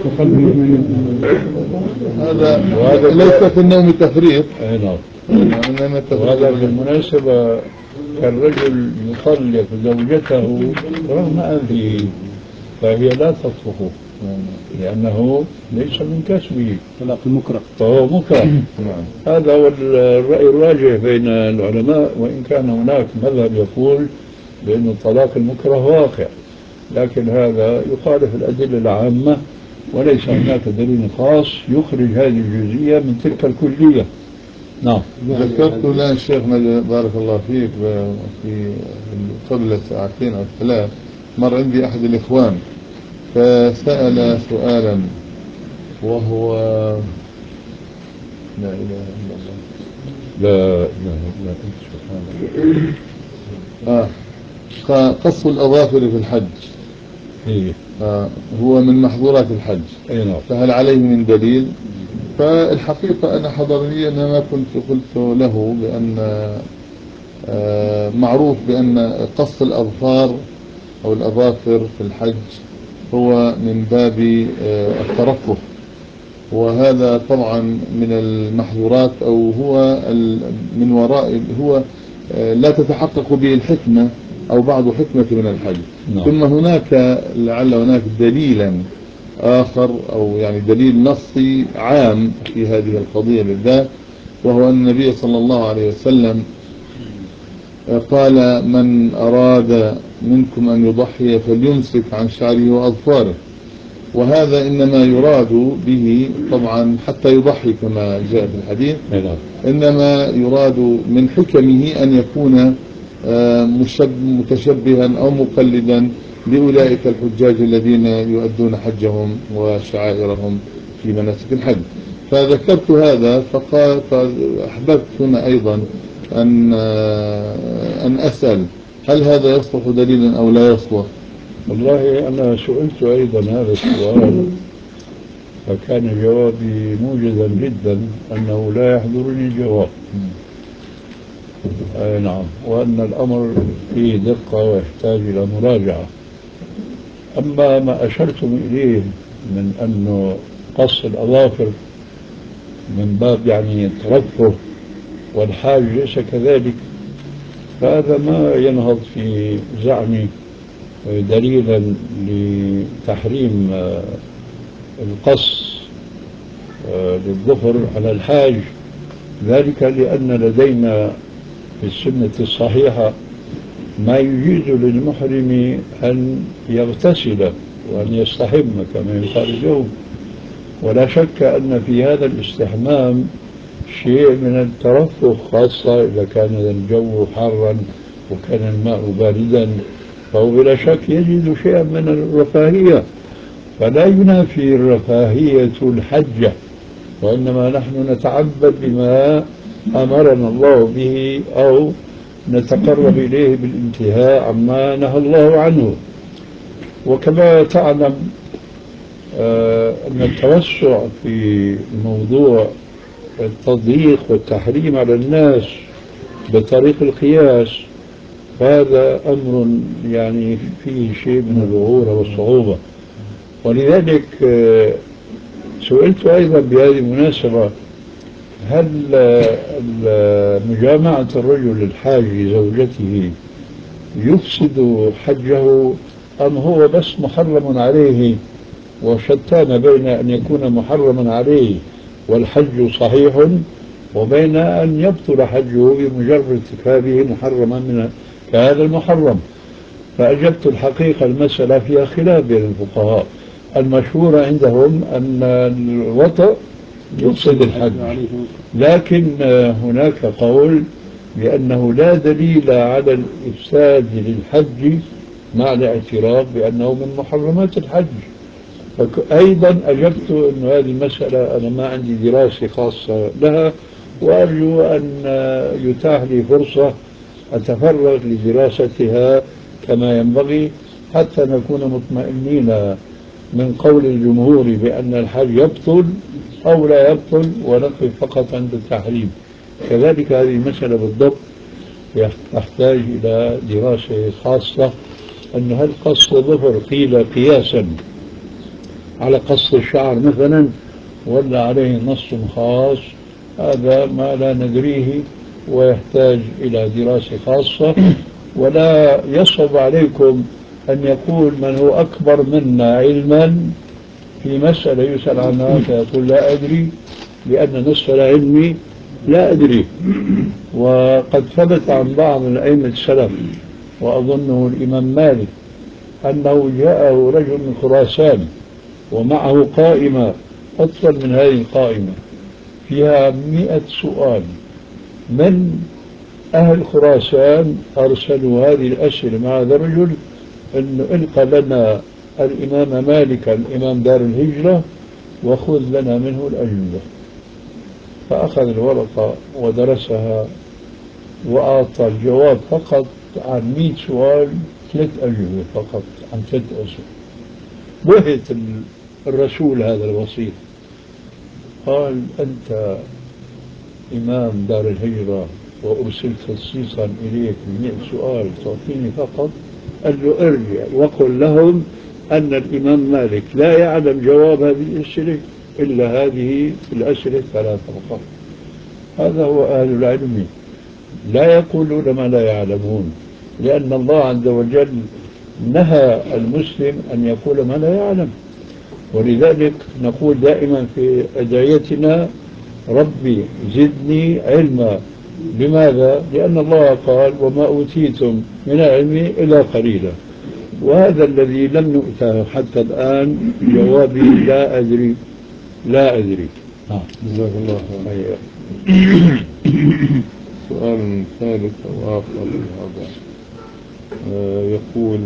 هذا وهذا ليس في النوم تفريط. أي نعم. إنما وهذا تفريط. بالمناسبة كالرجل يطلق زوجته رغم أنفه فهي لا تطلقه لأنه ليس من كسبه، طلاق المكره فهو مكره. نعم. هذا هو الرأي الراجح بين العلماء، وإن كان هناك مذهب يقول بأن طلاق المكره واقع، لكن هذا يخالف الأدلة العامة، وليس هناك دليل خاص يخرج هذه الجزئية من تلك الكلية. نعم. ذكرت لنا الشيخ بارك الله فيك في قبل ساعتين أو ثلاث مر عندي أحد الإخوان فسأل سؤالا وهو لا إله إلا الله لا لا لا سبحان الله آه قص الأظافر في الحج إيه. آه هو من محظورات الحج. أي نعم. فهل عليه من دليل؟ فالحقيقة أنا حضرني أنا ما كنت قلت له بأن آه معروف بأن قص الأظفار أو الأظافر في الحج هو من باب آه الترفه، وهذا طبعا من المحظورات أو هو من وراء هو آه لا تتحقق به الحكمة أو بعض حكمة من الحج. نعم. ثم هناك لعل هناك دليلا آخر أو يعني دليل نصي عام في هذه القضية بالذات، وهو أن النبي صلى الله عليه وسلم قال من أراد منكم أن يضحي فليمسك عن شعره وأظفاره، وهذا إنما يراد به طبعا حتى يضحي كما جاء في الحديث، إنما يراد من حكمه أن يكون متشبها أو مقلدا لأولئك الحجاج الذين يؤدون حجهم وشعائرهم في مناسك الحج. فذكرت هذا فقال فأحببت هنا أيضا أن أن أسأل هل هذا يصلح دليلا أو لا يصلح؟ والله أنا سئلت أيضا هذا السؤال فكان جوابي موجزا جدا أنه لا يحضرني الجواب. أي نعم، وأن الأمر فيه دقة ويحتاج إلى مراجعة. أما ما أشرتم إليه من أنه قص الأظافر من باب يعني الترفه والحاج ليس كذلك، فهذا ما ينهض في زعمي دليلا لتحريم القص للظفر على الحاج، ذلك لأن لدينا في السنة الصحيحة ما يجيز للمحرم أن يغتسل وأن يستحم كما يقال اليوم، ولا شك أن في هذا الاستحمام شيء من الترفه، خاصة إذا كان الجو حارا وكان الماء باردا، فهو بلا شك يجد شيئا من الرفاهية، فلا ينافي الرفاهية الحجة، وإنما نحن نتعبد بما أمرنا الله به أو نتقرب إليه بالانتهاء عما نهى الله عنه. وكما تعلم آه أن التوسع في موضوع التضييق والتحريم على الناس بطريق القياس هذا أمر يعني فيه شيء من الوعورة والصعوبة. ولذلك آه سئلت أيضا بهذه المناسبة هل مجامعة الرجل الحاج لزوجته يفسد حجه أم هو بس محرم عليه، وشتان بين أن يكون محرما عليه والحج صحيح وبين أن يبطل حجه بمجرد ارتكابه محرما من هذا المحرم. فأجبت الحقيقة المسألة فيها خلاف بين الفقهاء، المشهور عندهم أن الوطأ يفسد الحج، لكن هناك قول بأنه لا دليل على الإفساد للحج مع الاعتراف بأنه من محرمات الحج. أيضا أجبت أن هذه المسألة أنا ما عندي دراسة خاصة لها، وأرجو أن يتاح لي فرصة أتفرغ لدراستها كما ينبغي حتى نكون مطمئنين من قول الجمهور بأن الحج يبطل أو لا يبطل ونقف فقط عند التحريم. كذلك هذه المسألة بالضبط تحتاج إلى دراسة خاصة، أن هل قص الظفر قيل قياسا على قص الشعر مثلا ولا عليه نص خاص، هذا ما لا ندريه ويحتاج إلى دراسة خاصة. ولا يصعب عليكم أن يقول من هو أكبر منا علما في مسألة يسأل عنها فيقول لا أدري، لأن نصف العلم لا أدري. وقد ثبت عن بعض الأئمة السلف وأظنه الإمام مالك، أنه جاءه رجل من خراسان ومعه قائمة أطول من هذه القائمة فيها مئة سؤال من أهل خراسان، أرسلوا هذه الأسئلة مع هذا الرجل أنه إلقى لنا الإمام مالكا إمام دار الهجرة وخذ لنا منه الأجوبة. فأخذ الورقة ودرسها وأعطى الجواب فقط عن مئة سؤال ثلاث أجوبة فقط عن ثلاث أسئلة. بهت الرسول هذا الوسيط، قال أنت إمام دار الهجرة وأرسلت خصيصا إليك بمئة سؤال تعطيني فقط؟ قال له ارجع وقل لهم أن الإمام مالك لا يعلم جواب هذه الأسئلة إلا هذه الأسئلة الثلاثة فقط. هذا هو أهل العلم، لا يقولون ما لا يعلمون، لأن الله عز وجل نهى المسلم أن يقول ما لا يعلم. ولذلك نقول دائما في أدعيتنا ربي زدني علما. لماذا؟ لأن الله قال وما أوتيتم من العلم إلا قليلا، وهذا الذي لم نؤته حتى الآن. جوابي لا أدري لا أدري. جزاك الله خير. سؤال ثالث أو آخر هذا آه يقول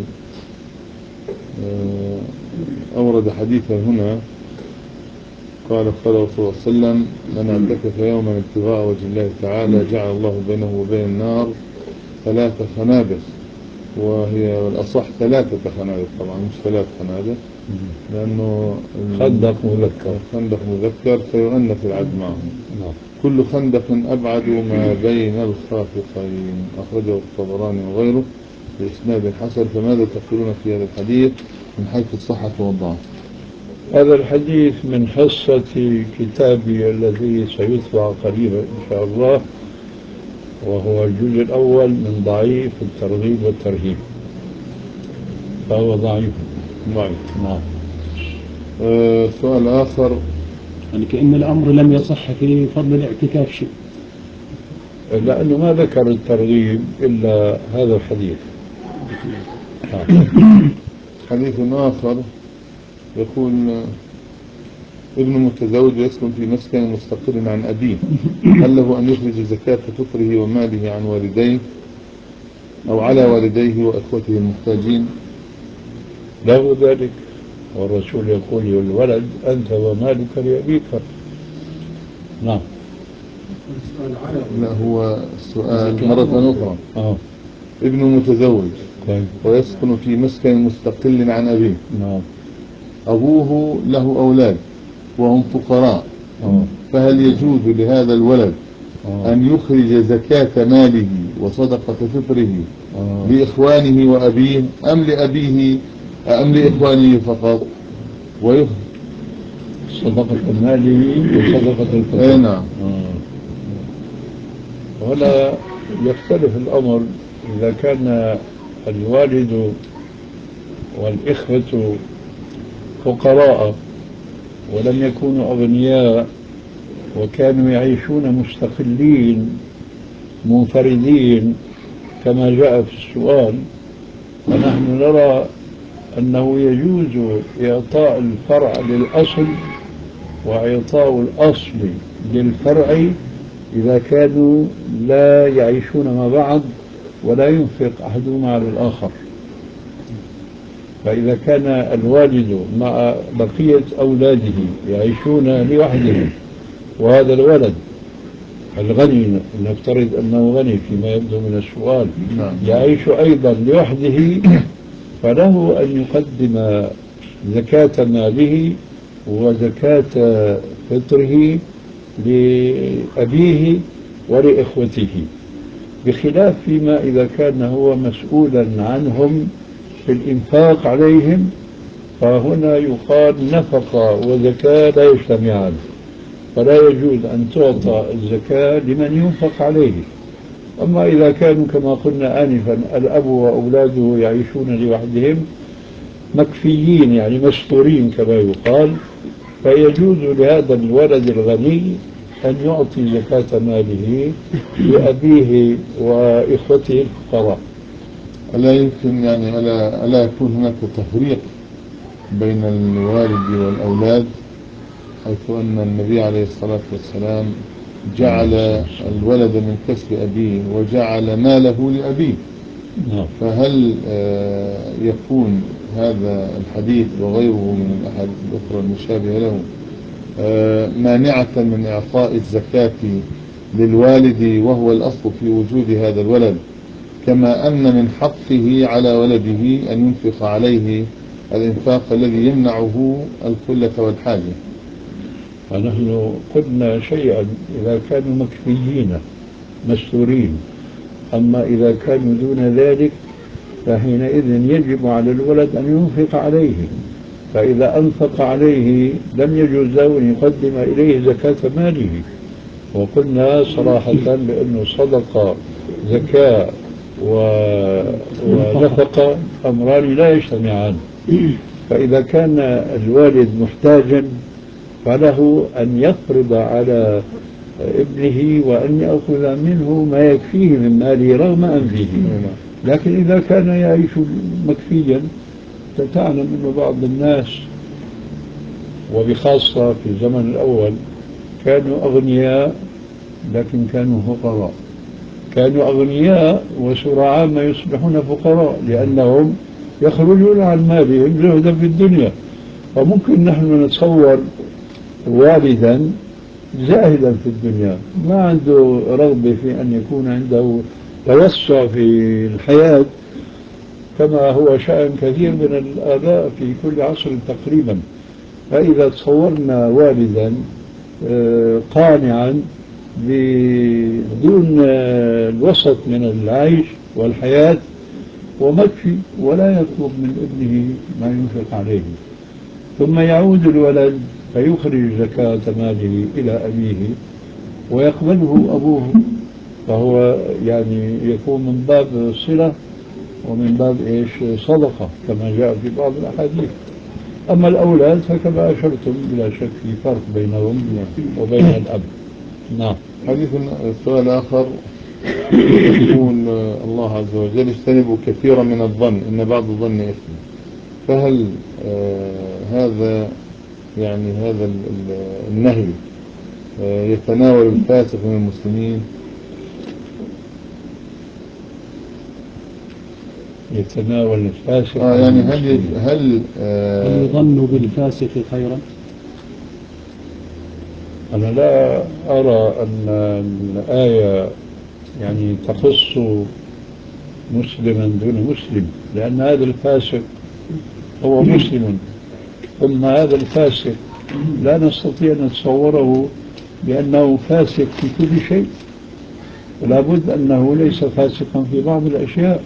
آه أورد حديثا هنا قال قال رسول الله صلى الله عليه وسلم من اعتكف يوما ابتغاء وجه الله تعالى جعل الله بينه وبين النار ثلاث خنادق، وهي الأصح ثلاثة خنادق طبعا مش ثلاث خنادق، لأنه خندق مذكر خندق مذكر فيؤنث العد معه. كل خندق أبعد ما بين الخافقين، أخرجه الطبراني وغيره بإسناد حسن. فماذا تقولون في هذا الحديث من حيث الصحة والضعف؟ هذا الحديث من حصة كتابي الذي سيطبع قريبا إن شاء الله، وهو الجزء الأول من ضعيف الترغيب والترهيب، فهو ضعيف ضعيف. نعم. أه سؤال آخر، يعني كأن الأمر لم يصح في فضل الاعتكاف شيء، لأنه ما ذكر الترغيب إلا هذا الحديث. حديث آخر يقول ابن متزوج يسكن في مسكن مستقل عن أبيه، هل له أن يخرج زكاة فطره وماله عن والديه أو على والديه وأخوته المحتاجين؟ له ذلك، والرسول يقول للولد أنت ومالك لأبيك. نعم. لا هو السؤال مرة أخرى. آه. ابن متزوج طيب. ويسكن في مسكن مستقل عن أبيه. نعم. أبوه له أولاد وهم فقراء. آه. فهل يجوز لهذا الولد آه. أن يخرج زكاة ماله وصدقة فطره آه. لإخوانه وأبيه أم لأبيه أم لإخوانه فقط؟ ويخرج صدقة ماله وصدقة الفطر. أي نعم. آه. هنا يختلف الأمر إذا كان الوالد والإخوة فقراء ولم يكونوا أغنياء وكانوا يعيشون مستقلين منفردين كما جاء في السؤال، فنحن نرى أنه يجوز إعطاء الفرع للأصل وإعطاء الأصل للفرع إذا كانوا لا يعيشون مع بعض ولا ينفق أحدهما على الآخر. فإذا كان الوالد مع بقية أولاده يعيشون لوحدهم وهذا الولد الغني نفترض أنه غني فيما يبدو من السؤال يعيش أيضا لوحده، فله أن يقدم زكاة ماله وزكاة فطره لأبيه ولإخوته، بخلاف فيما إذا كان هو مسؤولا عنهم في الإنفاق عليهم، فهنا يقال نفقة وزكاة لا يجتمعان، فلا يجوز أن تعطى الزكاة لمن ينفق عليه. أما إذا كانوا كما قلنا آنفا الأب وأولاده يعيشون لوحدهم مكفيين يعني مستورين كما يقال، فيجوز لهذا الولد الغني أن يعطي زكاة ماله لأبيه وإخوته الفقراء. ألا يمكن يعني ألا, ألا يكون هناك تفريق بين الوالد والأولاد، حيث أن النبي عليه الصلاة والسلام جعل الولد من كسب أبيه وجعل ماله لأبيه، فهل يكون هذا الحديث وغيره من الأحاديث الأخرى المشابهة له مانعة من إعطاء الزكاة للوالد وهو الأصل في وجود هذا الولد، كما أن من حقه على ولده أن ينفق عليه الإنفاق الذي يمنعه القلة والحاجة؟ فنحن قلنا شيئا إذا كانوا مكفيين مستورين، أما إذا كانوا دون ذلك فحينئذ يجب على الولد أن ينفق عليه، فإذا أنفق عليه لم يجوز له أن يقدم إليه زكاة ماله. وقلنا صراحة بأنه صدقة زكاة ونفقة أمران لا يجتمعان، فإذا كان الوالد محتاجا فله أن يفرض على ابنه وأن يأخذ منه ما يكفيه من ماله رغم أنفه. لكن إذا كان يعيش مكفيا، فتعلم أن بعض الناس وبخاصة في الزمن الأول كانوا أغنياء لكن كانوا فقراء، كانوا أغنياء وسرعان ما يصبحون فقراء لأنهم يخرجون عن مالهم زهدا في الدنيا. فممكن نحن نتصور والدا زاهدا في الدنيا ما عنده رغبة في أن يكون عنده توسع في الحياة، كما هو شأن كثير من الآباء في كل عصر تقريبا. فإذا تصورنا والدا قانعا بدون الوسط من العيش والحياة ومكفي ولا يطلب من ابنه ما ينفق عليه، ثم يعود الولد فيخرج زكاة ماله إلى أبيه ويقبله أبوه، فهو يعني يكون من باب الصلة ومن باب إيش صدقة كما جاء في بعض الأحاديث. أما الأولاد فكما أشرتم بلا شك في فرق بينهم وبين الأب. نعم. حديث السؤال الآخر يقول الله عز وجل اجتنبوا كثيرا من الظن إن بعض الظن إثم، فهل آه هذا يعني هذا النهي آه يتناول الفاسق من المسلمين؟ يتناول الفاسق آه يعني هل هل آه يظن بالفاسق خيرا؟ أنا لا أرى أن الآية يعني تخص مسلما دون مسلم، لأن هذا الفاسق هو مسلم، ثم هذا الفاسق لا نستطيع أن نتصوره بأنه فاسق في كل شيء، ولا بد أنه ليس فاسقا في بعض الأشياء.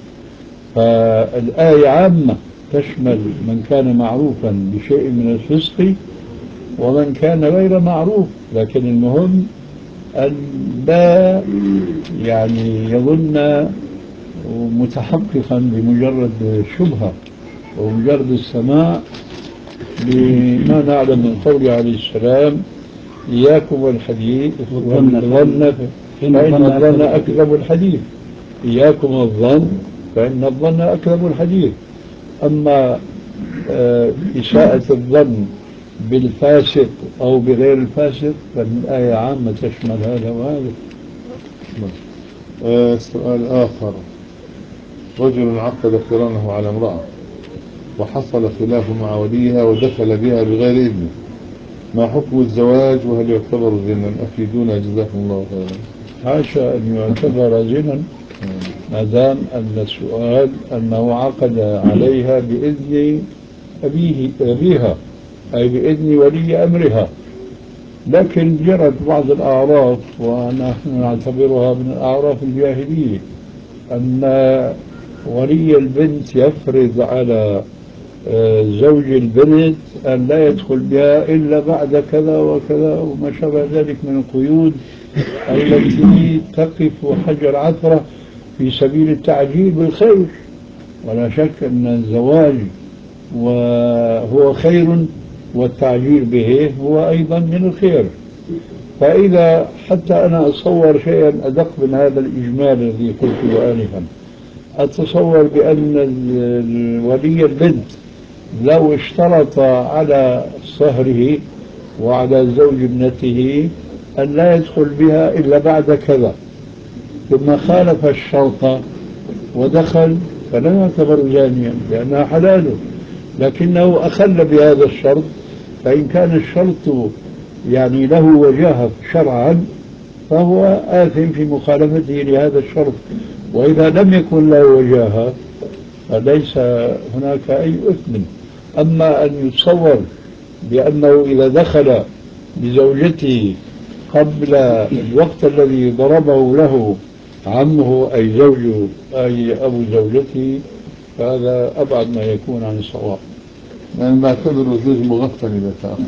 فالآية عامة تشمل من كان معروفا بشيء من الفسق ومن كان غير معروف، لكن المهم أن لا يعني يظن متحققا بمجرد شبهة ومجرد السماع لما نعلم من قوله عليه السلام إياكم والحديث والظن فإن الظن أكذب الحديث. إياكم الظن فإن الظن أكذب الحديث. أما إساءة الظن بالفاسق أو بغير الفاسق فالآية عامة تشمل هذا وهذا. آه سؤال آخر، رجل عقد قرانه على امرأة وحصل خلاف مع وليها ودخل بها بغير إذنه، ما حكم الزواج وهل يعتبر زنا؟ أفيدونا جزاكم الله خيرا. حاشا أن يعتبر زنا ما دام أن السؤال أنه عقد عليها بإذن أبيه أبيها أي بإذن ولي أمرها. لكن جرت بعض الأعراف ونحن نعتبرها من الأعراف الجاهلية أن ولي البنت يفرض على زوج البنت أن لا يدخل بها إلا بعد كذا وكذا وما شابه ذلك من القيود التي تقف حجر عثرة في سبيل التعجيل بالخير. ولا شك أن الزواج وهو خير والتعجيل به هو أيضا من الخير. فإذا حتى أنا أتصور شيئا أدق من هذا الإجمال الذي قلته آنفا، أتصور بأن الولي البنت لو اشترط على صهره وعلى زوج ابنته أن لا يدخل بها إلا بعد كذا، ثم خالف الشرط ودخل، فلا يعتبر زانيا لأنها حلاله، لكنه أخل بهذا الشرط، فإن كان الشرط يعني له وجاهة شرعا فهو آثم في مخالفته لهذا الشرط، وإذا لم يكن له وجاهة فليس هناك أي إثم. أما أن يتصور بأنه إذا دخل بزوجته قبل الوقت الذي ضربه له عمه أي زوجه أي أبو زوجته، فهذا أبعد ما يكون عن الصواب. يعني بعتبره جزء مغفل إذا تأخر.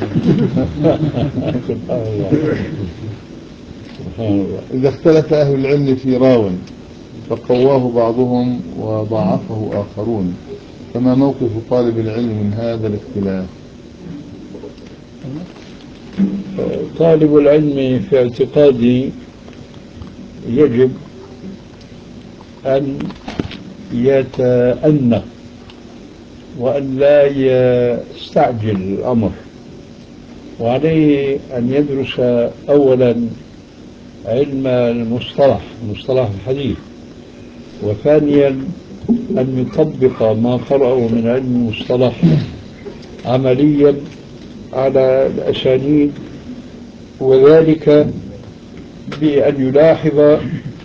سبحان الله. سبحان الله. إذا اختلف أهل العلم في راو فقواه بعضهم وضعفه آخرون، فما موقف طالب العلم من هذا الاختلاف؟ طالب العلم في اعتقادي يجب أن يتأنى وأن لا يستعجل الأمر، وعليه أن يدرس أولا علم المصطلح مصطلح الحديث، وثانيا أن يطبق ما قرأه من علم المصطلح عمليا على الأسانيد، وذلك بأن يلاحظ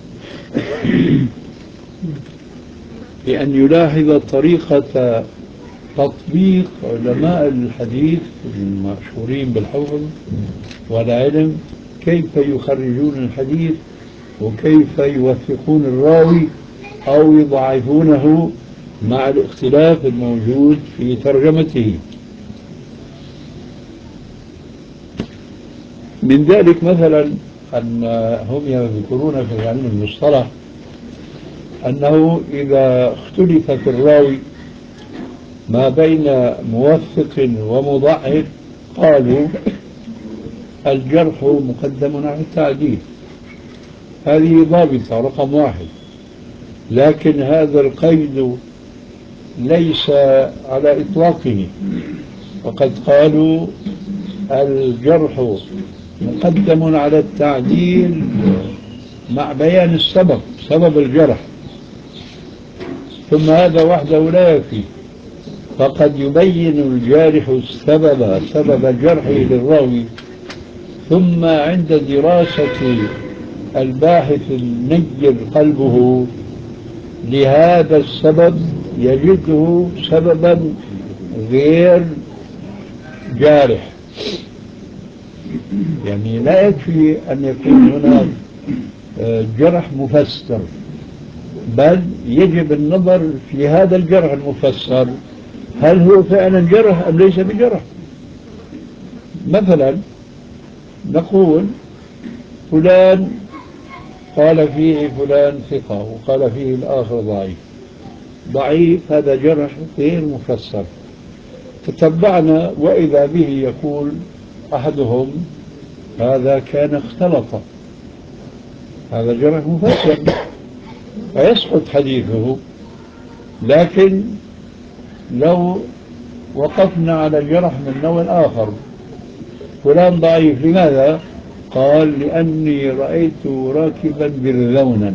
بأن يلاحظ طريقة تطبيق علماء الحديث المشهورين بالحفظ والعلم، كيف يخرجون الحديث وكيف يوثقون الراوي أو يضعفونه مع الاختلاف الموجود في ترجمته. من ذلك مثلا أن هم يذكرون في علم المصطلح أنه إذا اختلف في الراوي ما بين موثق ومضعف قالوا الجرح مقدم على التعديل، هذه ضابطة رقم واحد، لكن هذا القيد ليس على إطلاقه، وقد قالوا الجرح مقدم على التعديل مع بيان السبب، سبب الجرح، ثم هذا وحده لا يكفي، فقد يبين الجارح السبب سبب جرحه للراوي، ثم عند دراسة الباحث النير قلبه لهذا السبب يجده سببا غير جارح. يعني لا يكفي أن يكون هناك جرح مفسر، بل يجب النظر في هذا الجرح المفسر، هل هو فعلا جرح أم ليس بجرح. مثلا نقول فلان قال فيه فلان ثقة وقال فيه الآخر ضعيف، ضعيف هذا جرح غير مفسر، تتبعنا وإذا به يقول أحدهم هذا كان اختلط، هذا جرح مفسر فيسقط حديثه. لكن لو وقفنا على الجرح من نوع آخر، فلان ضعيف لماذا؟ قال لأني رأيت راكبا برذونا،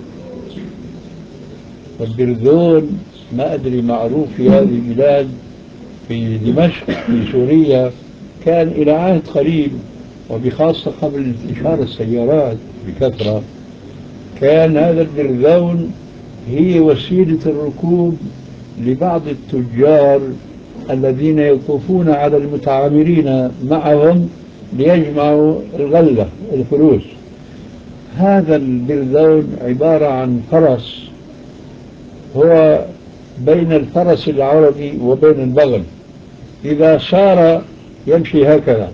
والبرذون ما أدري معروف في هذه البلاد، في دمشق في سوريا كان إلى عهد قريب، وبخاصة قبل انتشار السيارات بكثرة، كان هذا البرذون هي وسيلة الركوب لبعض التجار الذين يطوفون على المتعاملين معهم ليجمعوا الغلة الفلوس. هذا البرذون عبارة عن فرس، هو بين الفرس العربي وبين البغل، إذا سار يمشي هكذا،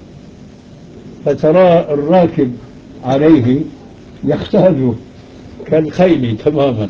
فترى الراكب عليه يختهج كالخيل تماما.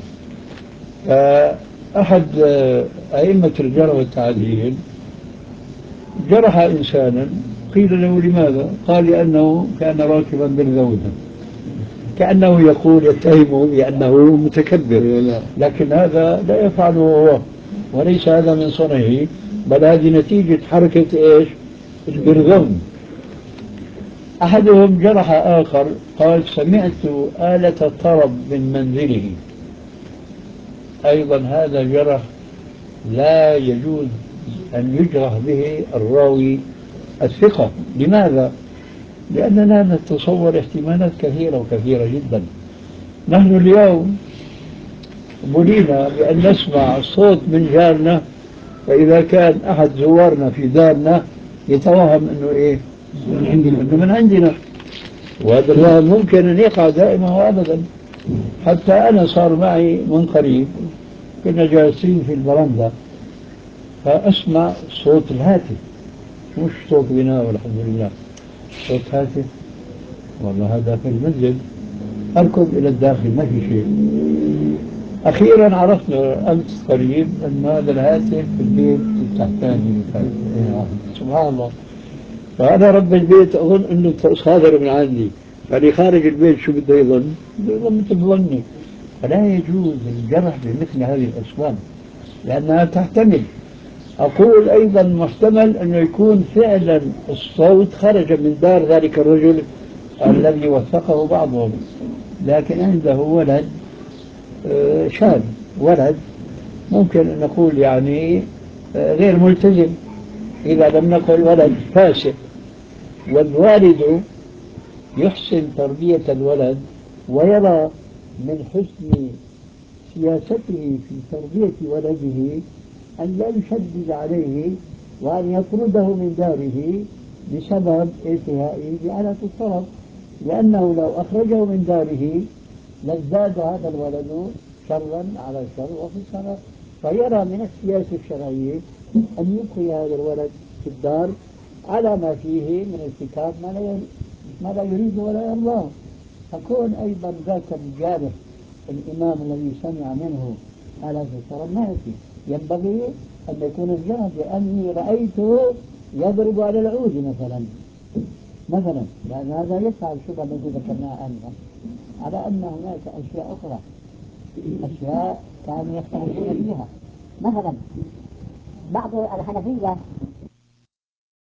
فأحد أئمة الجرح والتعديل جرح إنسانا، قيل له لماذا؟ قال لأنه كان راكبا برذونا. كأنه يقول يتهمه بأنه متكبر، لكن هذا لا يفعله هو، وليس هذا من صنعه، بل هذه نتيجة حركة إيش؟ البرغم. أحدهم جرح آخر قال سمعت آلة طرب من منزله. أيضا هذا جرح لا يجوز أن يجرح به الراوي الثقة. لماذا؟ لأننا نتصور احتمالات كثيرة وكثيرة جدا. نحن اليوم بلينا بأن نسمع صوت من جارنا، فإذا كان أحد زوارنا في دارنا يتوهم أنه إيه؟ من عندنا، أنه من عندنا، وهذا الوهم ممكن أن يقع دائما وأبدا. حتى أنا صار معي من قريب كنا جالسين في البرندة فأسمع صوت الهاتف، مش صوت غناء والحمد لله، صوت هاتف. والله هذا في المنزل. أركض إلى الداخل ما في شيء. أخيرا عرفنا أمس قريب أن هذا الهاتف في البيت التحتاني. سبحان الله. فأنا رب البيت أظن أنه صادر من عندي، فأني خارج البيت شو بده يظن؟ بده يظن مثل ظني. فلا يجوز الجرح بمثل هذه الأسباب لأنها تحتمل. أقول أيضا محتمل أنه يكون فعلا الصوت خرج من دار ذلك الرجل الذي وثقه بعضهم، لكن عنده ولد شاب، ولد ممكن أن نقول يعني غير ملتزم، إذا لم نقل ولد فاسق، والوالد يحسن تربية الولد ويرى من حسن سياسته في تربية ولده أن لا يشدد عليه وأن يطرده من داره بسبب انتهائه بآلة الطرب، لأنه لو أخرجه من داره لازداد هذا الولد شرا على شر وفي الشر. فيرى من السياسة الشرعية أن يبقي هذا الولد في الدار على ما فيه من ارتكاب ما لا ما لا يريد ولا يرضاه. فكون أيضا ذاك الجارح الإمام الذي سمع منه آلة الطرب ما يكفي، ينبغي أن يكون الجهد، لأني رأيته يضرب على العود مثلا مثلا لأن هذا يفعل الشبهة التي ذكرناها آنفا، على أن هناك أشياء أخرى، أشياء كانوا يختلفون فيها. مثلا بعض الحنفية